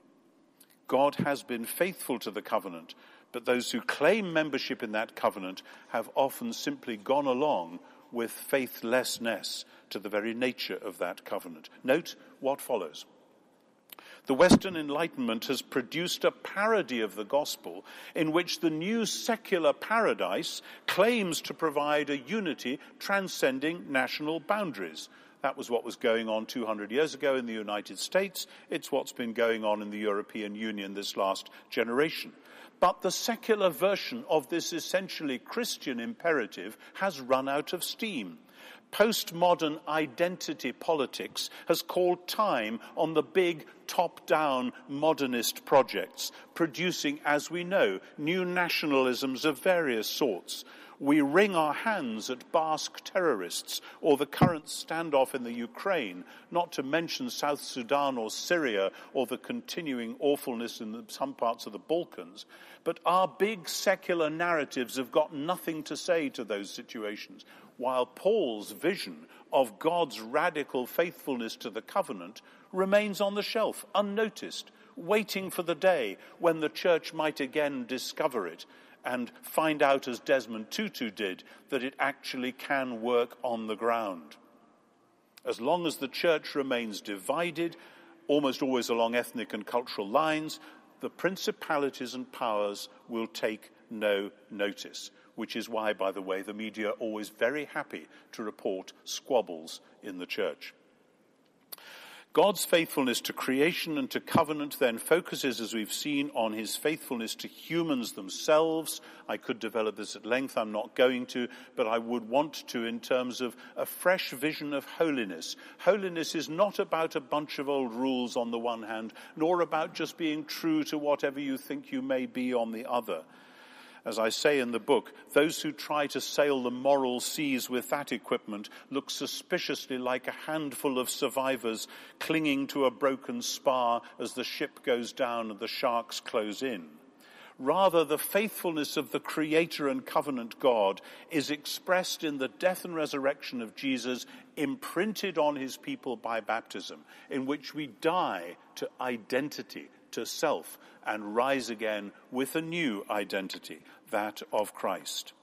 God has been faithful to the covenant, but those who claim membership in that covenant have often simply gone along with faithlessness to the very nature of that covenant. Note what follows. The Western Enlightenment has produced a parody of the gospel in which the new secular paradise claims to provide a unity transcending national boundaries. That was what was going on two hundred years ago in the United States. It's what's been going on in the European Union this last generation. But the secular version of this essentially Christian imperative has run out of steam. Postmodern identity politics has called time on the big top-down modernist projects, producing, as we know, new nationalisms of various sorts. We wring our hands at Basque terrorists or the current standoff in the Ukraine, not to mention South Sudan or Syria or the continuing awfulness in the, some parts of the Balkans. But our big secular narratives have got nothing to say to those situations, while Paul's vision of God's radical faithfulness to the covenant remains on the shelf, unnoticed, waiting for the day when the church might again discover it and find out, as Desmond Tutu did, that it actually can work on the ground. As long as the church remains divided, almost always along ethnic and cultural lines, the principalities and powers will take no notice, which is why, by the way, the media are always very happy to report squabbles in the church. God's faithfulness to creation and to covenant then focuses, as we've seen, on his faithfulness to humans themselves. I could develop this at length, I'm not going to, but I would want to in terms of a fresh vision of holiness. Holiness is not about a bunch of old rules on the one hand, nor about just being true to whatever you think you may be on the other. As I say in the book, those who try to sail the moral seas with that equipment look suspiciously like a handful of survivors clinging to a broken spar as the ship goes down and the sharks close in. Rather, the faithfulness of the Creator and covenant God is expressed in the death and resurrection of Jesus, imprinted on his people by baptism, in which we die to identity, to self, and rise again with a new identity, that of Christ.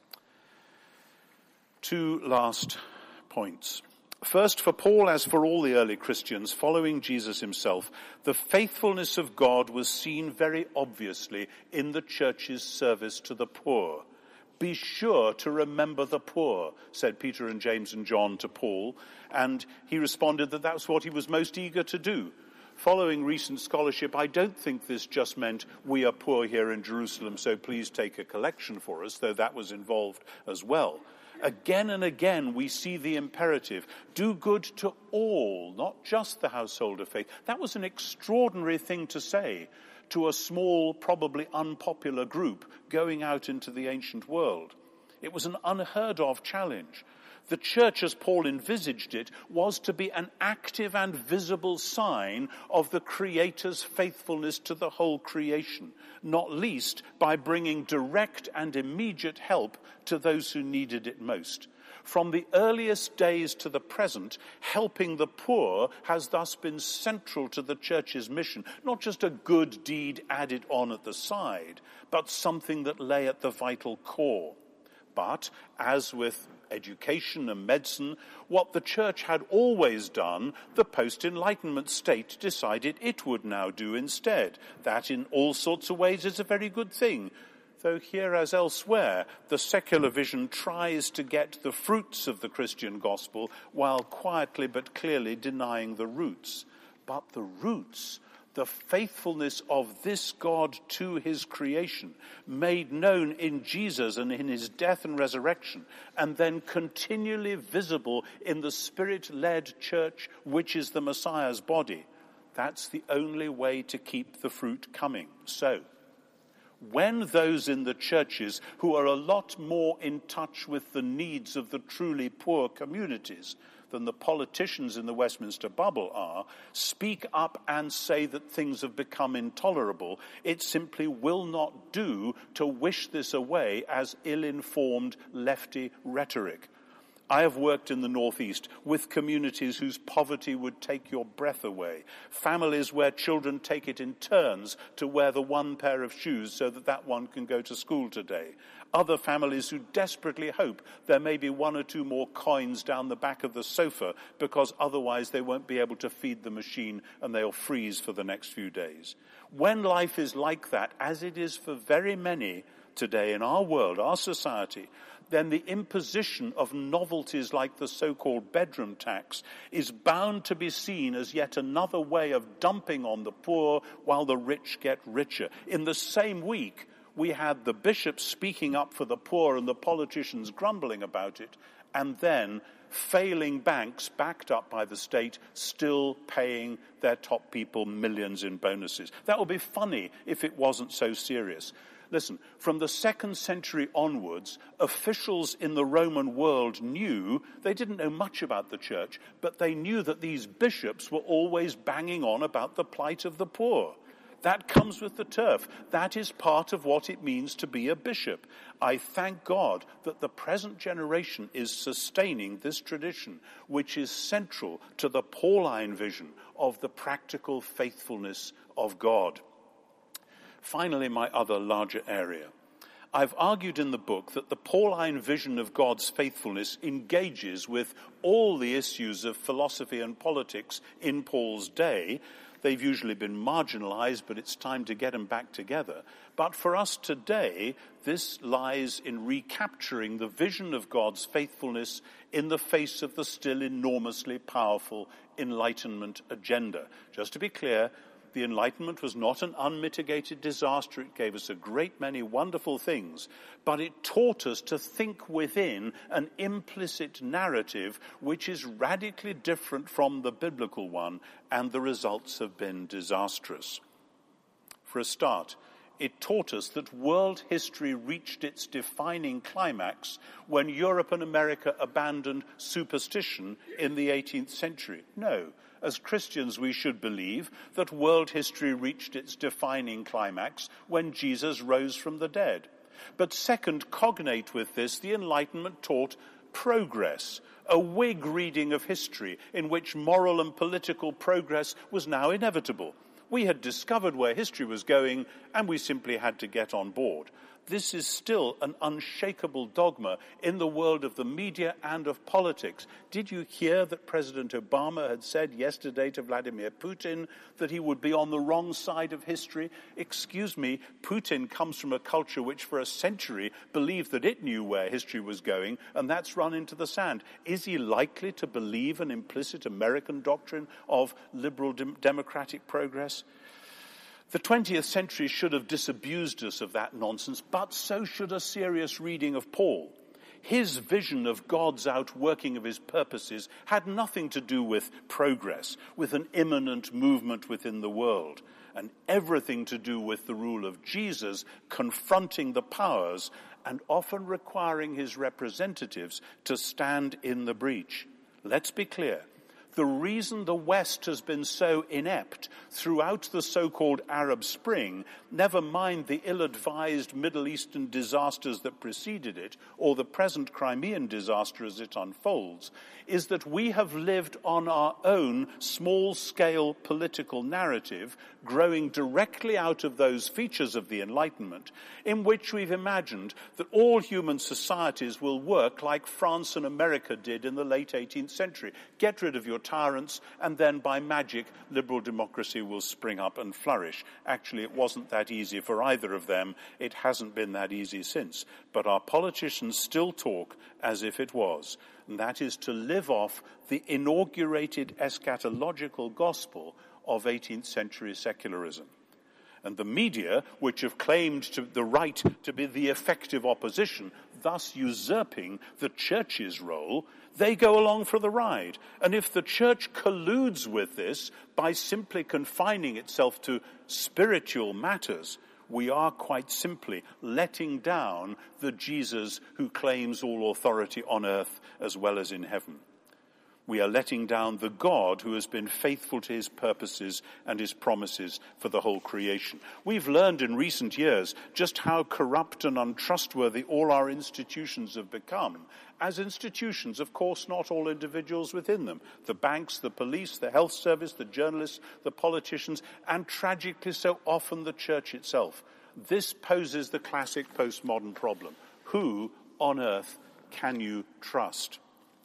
Two last points. First, for Paul, as for all the early Christians following Jesus himself, the faithfulness of God was seen very obviously in the church's service to the poor. Be sure to remember the poor, said Peter and James and John to Paul, and he responded that that's what he was most eager to do. Following recent scholarship, I don't think this just meant we are poor here in Jerusalem, so please take a collection for us, though that was involved as well. Again and again, we see the imperative, do good to all, not just the household of faith. That was an extraordinary thing to say to a small, probably unpopular group going out into the ancient world. It was an unheard of challenge. The church, as Paul envisaged it, was to be an active and visible sign of the Creator's faithfulness to the whole creation, not least by bringing direct and immediate help to those who needed it most. From the earliest days to the present, helping the poor has thus been central to the church's mission, not just a good deed added on at the side, but something that lay at the vital core. But, as with education and medicine, what the church had always done, the post-Enlightenment state decided it would now do instead. That in all sorts of ways is a very good thing. Though here as elsewhere, the secular vision tries to get the fruits of the Christian gospel while quietly but clearly denying the roots. But the roots, the faithfulness of this God to his creation, made known in Jesus and in his death and resurrection, and then continually visible in the Spirit-led church, which is the Messiah's body, that's the only way to keep the fruit coming. So, when those in the churches who are a lot more in touch with the needs of the truly poor communities than the politicians in the Westminster bubble are, speak up and say that things have become intolerable, it simply will not do to wish this away as ill-informed lefty rhetoric. I have worked in the Northeast with communities whose poverty would take your breath away, families where children take it in turns to wear the one pair of shoes so that that one can go to school today, other families who desperately hope there may be one or two more coins down the back of the sofa because otherwise they won't be able to feed the machine and they'll freeze for the next few days. When life is like that, as it is for very many today in our world, our society, then the imposition of novelties like the so-called bedroom tax is bound to be seen as yet another way of dumping on the poor while the rich get richer. In the same week, we had the bishops speaking up for the poor and the politicians grumbling about it, and then failing banks backed up by the state still paying their top people millions in bonuses. That would be funny if it wasn't so serious. Listen, from the second century onwards, officials in the Roman world knew, they didn't know much about the church, but they knew that these bishops were always banging on about the plight of the poor. That comes with the turf. That is part of what it means to be a bishop. I thank God that the present generation is sustaining this tradition, which is central to the Pauline vision of the practical faithfulness of God. Finally, my other larger area. I've argued in the book that the Pauline vision of God's faithfulness engages with all the issues of philosophy and politics in Paul's day. They've usually been marginalized, but it's time to get them back together. But for us today, this lies in recapturing the vision of God's faithfulness in the face of the still enormously powerful Enlightenment agenda. Just to be clear, the Enlightenment was not an unmitigated disaster. It gave us a great many wonderful things, but it taught us to think within an implicit narrative which is radically different from the biblical one, and the results have been disastrous. For a start, it taught us that world history reached its defining climax when Europe and America abandoned superstition in the eighteenth century. No. As Christians, we should believe that world history reached its defining climax when Jesus rose from the dead. But second, cognate with this, the Enlightenment taught progress, a Whig reading of history in which moral and political progress was now inevitable. We had discovered where history was going, and we simply had to get on board. This is still an unshakable dogma in the world of the media and of politics. Did you hear that President Obama had said yesterday to Vladimir Putin that he would be on the wrong side of history? Excuse me, Putin comes from a culture which for a century believed that it knew where history was going, and that's run into the sand. Is he likely to believe an implicit American doctrine of liberal dem- democratic progress? The twentieth century should have disabused us of that nonsense, but so should a serious reading of Paul. His vision of God's outworking of his purposes had nothing to do with progress, with an imminent movement within the world, and everything to do with the rule of Jesus confronting the powers and often requiring his representatives to stand in the breach. Let's be clear. The reason the West has been so inept throughout the so-called Arab Spring, never mind the ill-advised Middle Eastern disasters that preceded it, or the present Crimean disaster as it unfolds, is that we have lived on our own small-scale political narrative, growing directly out of those features of the Enlightenment, in which we've imagined that all human societies will work like France and America did in the late eighteenth century. Get rid of your tyrants, and then by magic, liberal democracy will spring up and flourish. Actually, it wasn't that easy for either of them. It hasn't been that easy since. But our politicians still talk as if it was. And that is to live off the inaugurated eschatological gospel of eighteenth century secularism. And the media, which have claimed to the right to be the effective opposition, thus usurping the church's role, they go along for the ride. And if the church colludes with this by simply confining itself to spiritual matters, we are quite simply letting down the Jesus who claims all authority on earth as well as in heaven. We are letting down the God who has been faithful to his purposes and his promises for the whole creation. We've learned in recent years just how corrupt and untrustworthy all our institutions have become. As institutions, of course, not all individuals within them. The banks, the police, the health service, the journalists, the politicians, and tragically so often the church itself. This poses the classic postmodern problem. Who on earth can you trust?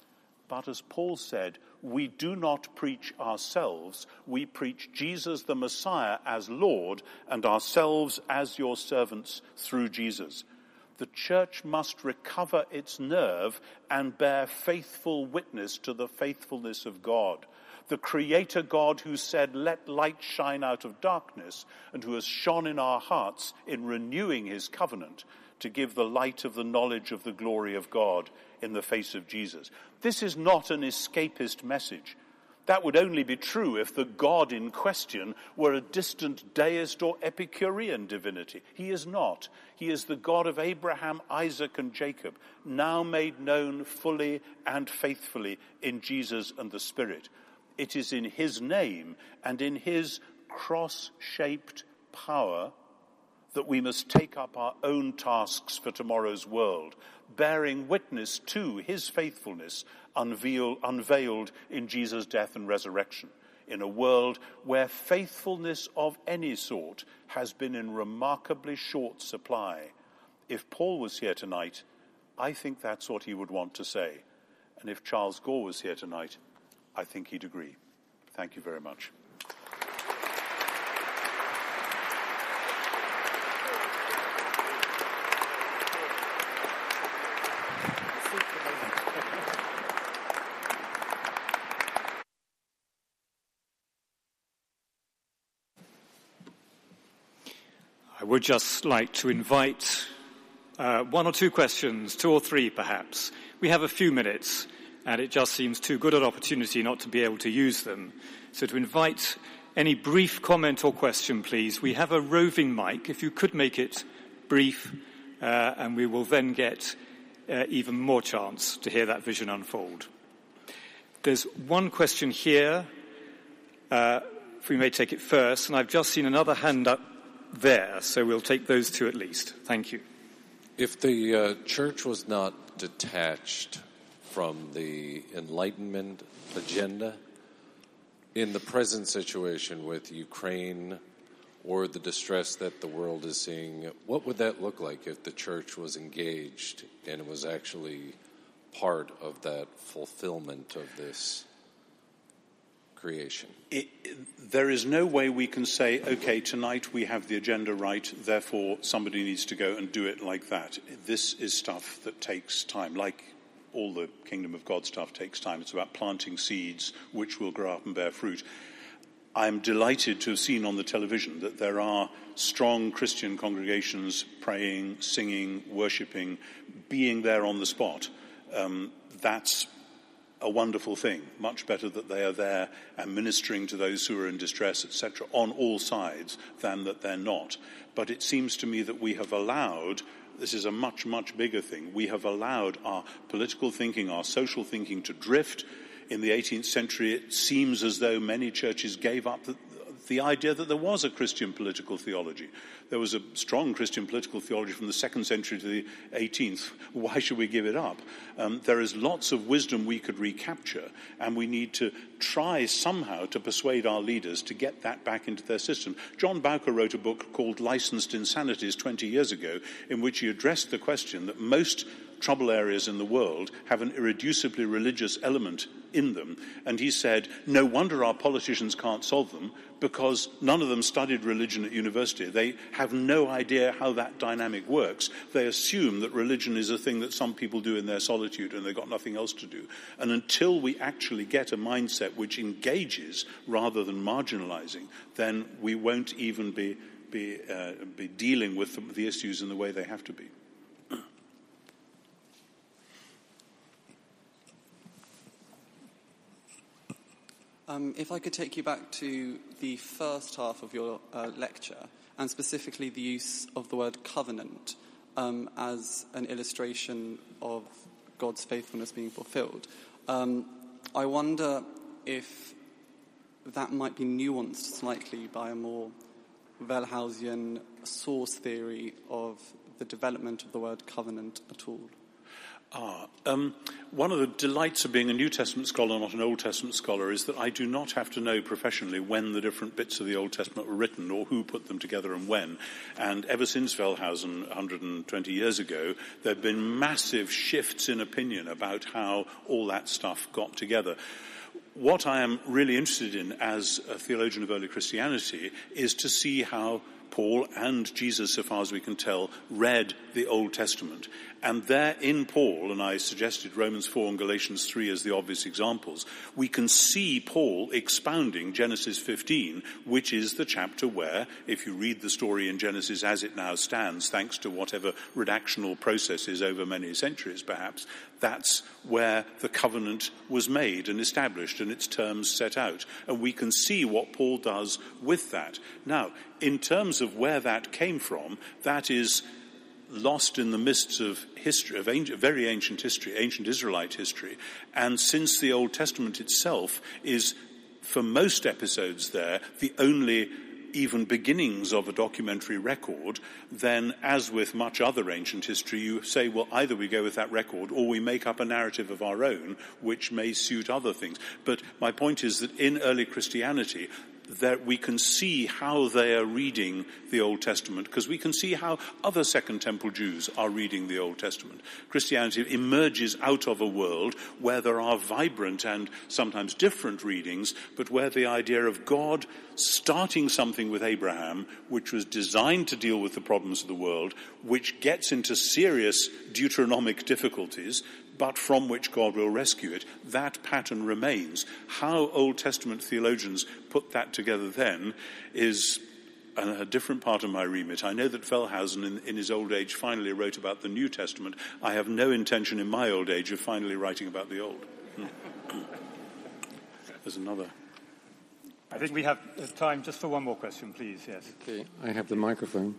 But as Paul said, we do not preach ourselves. We preach Jesus the Messiah as Lord and ourselves as your servants through Jesus. The church must recover its nerve and bear faithful witness to the faithfulness of God. The Creator God who said, "Let light shine out of darkness," and who has shone in our hearts in renewing his covenant to give the light of the knowledge of the glory of God in the face of Jesus. This is not an escapist message. That would only be true if the God in question were a distant deist or Epicurean divinity. He is not. He is the God of Abraham, Isaac, and Jacob, now made known fully and faithfully in Jesus and the Spirit. It is in his name and in his cross-shaped power that we must take up our own tasks for tomorrow's world, bearing witness to his faithfulness unveil, unveiled in Jesus' death and resurrection, in a world where faithfulness of any sort has been in remarkably short supply. If Paul was here tonight, I think that's what he would want to say. And if Charles Gore was here tonight, I think he'd agree. Thank you very much. I would just like to invite uh, one or two questions, two or three perhaps. We have a few minutes, and it just seems too good an opportunity not to be able to use them. So to invite any brief comment or question, please. We have a roving mic. If you could make it brief, uh, and we will then get uh, even more chance to hear that vision unfold. There's one question here, uh, if we may take it first, and I've just seen another hand up there, so we'll take those two at least. Thank you. If the uh, church was not detached from the Enlightenment agenda, in the present situation with Ukraine or the distress that the world is seeing, what would that look like if the church was engaged and it was actually part of that fulfillment of this creation? It, there is no way we can say, okay, tonight we have the agenda right, therefore somebody needs to go and do it like that. This is stuff that takes time, like all the Kingdom of God stuff takes time. It's about planting seeds which will grow up and bear fruit. I'm delighted to have seen on the television that there are strong Christian congregations praying, singing, worshipping, being there on the spot. Um, that's a wonderful thing. Much better that they are there and ministering to those who are in distress, et cetera, on all sides than that they're not. But it seems to me that we have allowed, this is a much, much bigger thing, we have allowed our political thinking, our social thinking to drift In the eighteenth century, it seems as though many churches gave up the, the idea that there was a Christian political theology. There was a strong Christian political theology from the second century to the eighteenth. Why should we give it up? Um, there is lots of wisdom we could recapture, and we need to try somehow to persuade our leaders to get that back into their system. John Bowker wrote a book called Licensed Insanities twenty years ago, in which he addressed the question that most trouble areas in the world have an irreducibly religious element in them. And he said, no wonder our politicians can't solve them, because none of them studied religion at university. They have no idea how that dynamic works. They assume that religion is a thing that some people do in their solitude and they've got nothing else to do. And until we actually get a mindset which engages rather than marginalizing, then we won't even be, be, uh, be dealing with the, the issues in the way they have to be. Um, if I could take you back to the first half of your uh, lecture, and specifically the use of the word covenant um, as an illustration of God's faithfulness being fulfilled. Um, I wonder if that might be nuanced slightly by a more Wellhausian source theory of the development of the word covenant at all. Ah, um, one of the delights of being a New Testament scholar, not an Old Testament scholar, is that I do not have to know professionally when the different bits of the Old Testament were written or who put them together and when. And ever since Wellhausen one hundred twenty years ago, there have been massive shifts in opinion about how all that stuff got together. What I am really interested in as a theologian of early Christianity is to see how Paul and Jesus, so far as we can tell, read the Old Testament. And there in Paul, and I suggested Romans four and Galatians three as the obvious examples, we can see Paul expounding Genesis fifteen, which is the chapter where, if you read the story in Genesis as it now stands, thanks to whatever redactional processes over many centuries perhaps, that's where the covenant was made and established and its terms set out. And we can see what Paul does with that. Now, in terms of where that came from, that is lost in the mists of history, of ancient, very ancient history, ancient Israelite history. And since the Old Testament itself is, for most episodes there, the only even beginnings of a documentary record, then, as with much other ancient history, you say, well, either we go with that record or we make up a narrative of our own, which may suit other things. But my point is that in early Christianity, that we can see how they are reading the Old Testament, because we can see how other Second Temple Jews are reading the Old Testament. Christianity emerges out of a world where there are vibrant and sometimes different readings, but where the idea of God starting something with Abraham, which was designed to deal with the problems of the world, which gets into serious Deuteronomic difficulties, but from which God will rescue it, that pattern remains. How Old Testament theologians put that together then is a different part of my remit. I know that Wellhausen, in, in his old age, finally wrote about the New Testament. I have no intention in my old age of finally writing about the Old. There's another. I think we have time just for one more question, please. Yes. Okay, I have the microphone.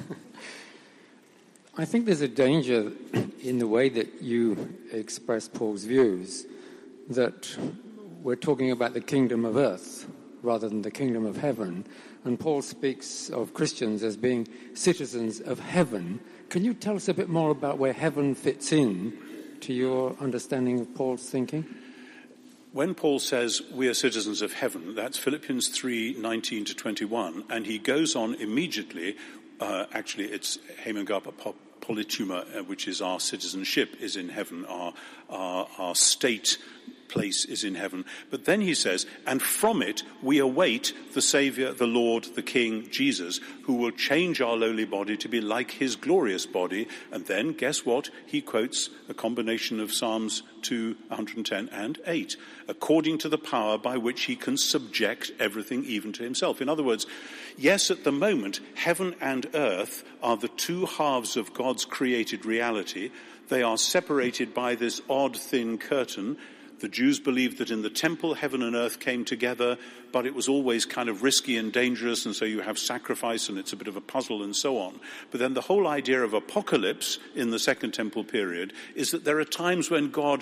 I think there's a danger in the way that you express Paul's views, that we're talking about the kingdom of earth rather than the kingdom of heaven. And Paul speaks of Christians as being citizens of heaven. Can you tell us a bit more about where heaven fits in to your understanding of Paul's thinking? When Paul says we are citizens of heaven, that's Philippians three, nineteen to twenty-one, and he goes on immediately. Uh, actually, it's Heimengapa Polytuma, uh, which is our citizenship is in heaven, our, our, our state place is in heaven. But then he says, and from it we await the Saviour, the Lord, the King, Jesus, who will change our lowly body to be like his glorious body. And then, guess what? He quotes a combination of Psalms two, one hundred ten and eight, according to the power by which he can subject everything even to himself. In other words, yes, at the moment, heaven and earth are the two halves of God's created reality. They are separated by this odd, thin curtain. The Jews believed that in the temple, heaven and earth came together, but it was always kind of risky and dangerous, and so you have sacrifice, and it's a bit of a puzzle, and so on. But then the whole idea of apocalypse in the Second Temple period is that there are times when God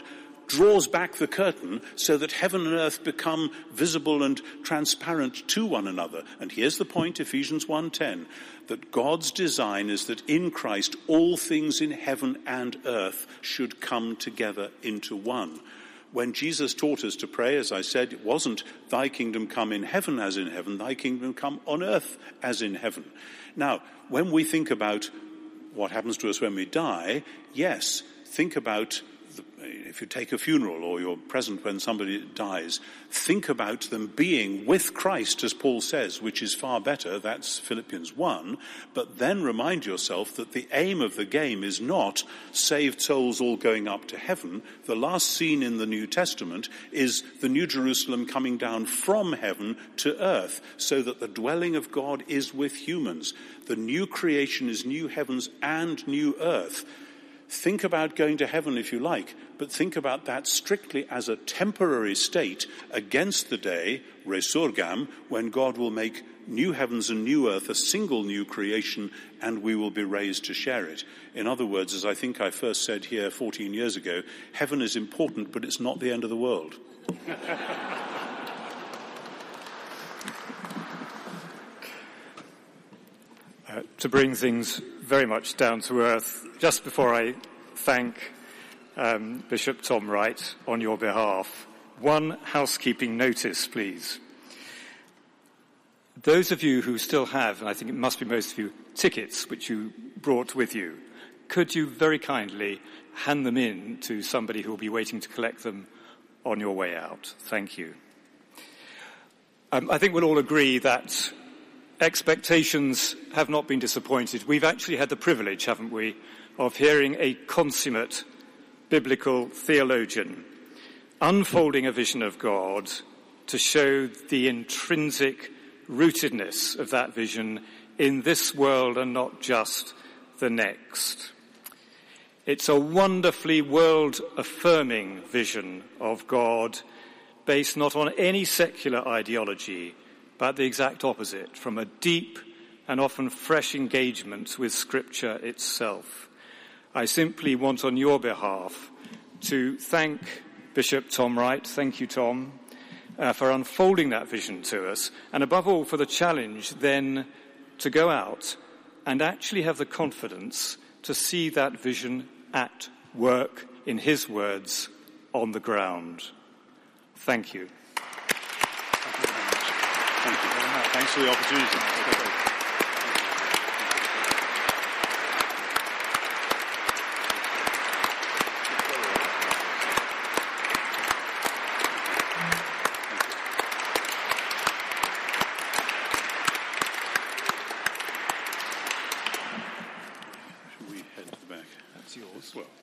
draws back the curtain so that heaven and earth become visible and transparent to one another. And here's the point, Ephesians one ten, that God's design is that in Christ all things in heaven and earth should come together into one. When Jesus taught us to pray, as I said, it wasn't thy kingdom come in heaven as in heaven, thy kingdom come on earth as in heaven. Now, when we think about what happens to us when we die, yes, think about, the, if you take a funeral or you're present when somebody dies, think about them being with Christ, as Paul says, which is far better. That's Philippians one. But then remind yourself that the aim of the game is not saved souls all going up to heaven. The last scene in the New Testament is the New Jerusalem coming down from heaven to earth, so that the dwelling of God is with humans. The new creation is new heavens and new earth. Think about going to heaven if you like, but think about that strictly as a temporary state against the day, resurgam, when God will make new heavens and new earth a single new creation, and we will be raised to share it. In other words, as I think I first said here fourteen years ago, heaven is important, but it's not the end of the world. Uh, to bring things very much down to earth, just before I thank um, Bishop Tom Wright on your behalf, one housekeeping notice, please. Those of you who still have, and I think it must be most of you, tickets which you brought with you, could you very kindly hand them in to somebody who will be waiting to collect them on your way out? Thank you. Um, I think we'll all agree that expectations have not been disappointed. We've actually had the privilege, haven't we, of hearing a consummate biblical theologian unfolding a vision of God to show the intrinsic rootedness of that vision in this world and not just the next. It's a wonderfully world-affirming vision of God based not on any secular ideology, but the exact opposite, from a deep and often fresh engagement with Scripture itself. I simply want on your behalf to thank Bishop Tom Wright, thank you Tom, uh, for unfolding that vision to us, and above all for the challenge then to go out and actually have the confidence to see that vision at work, in his words, on the ground. Thank you. Thank you very much. Thanks for the opportunity. Should we head to the back? That's yours. Well.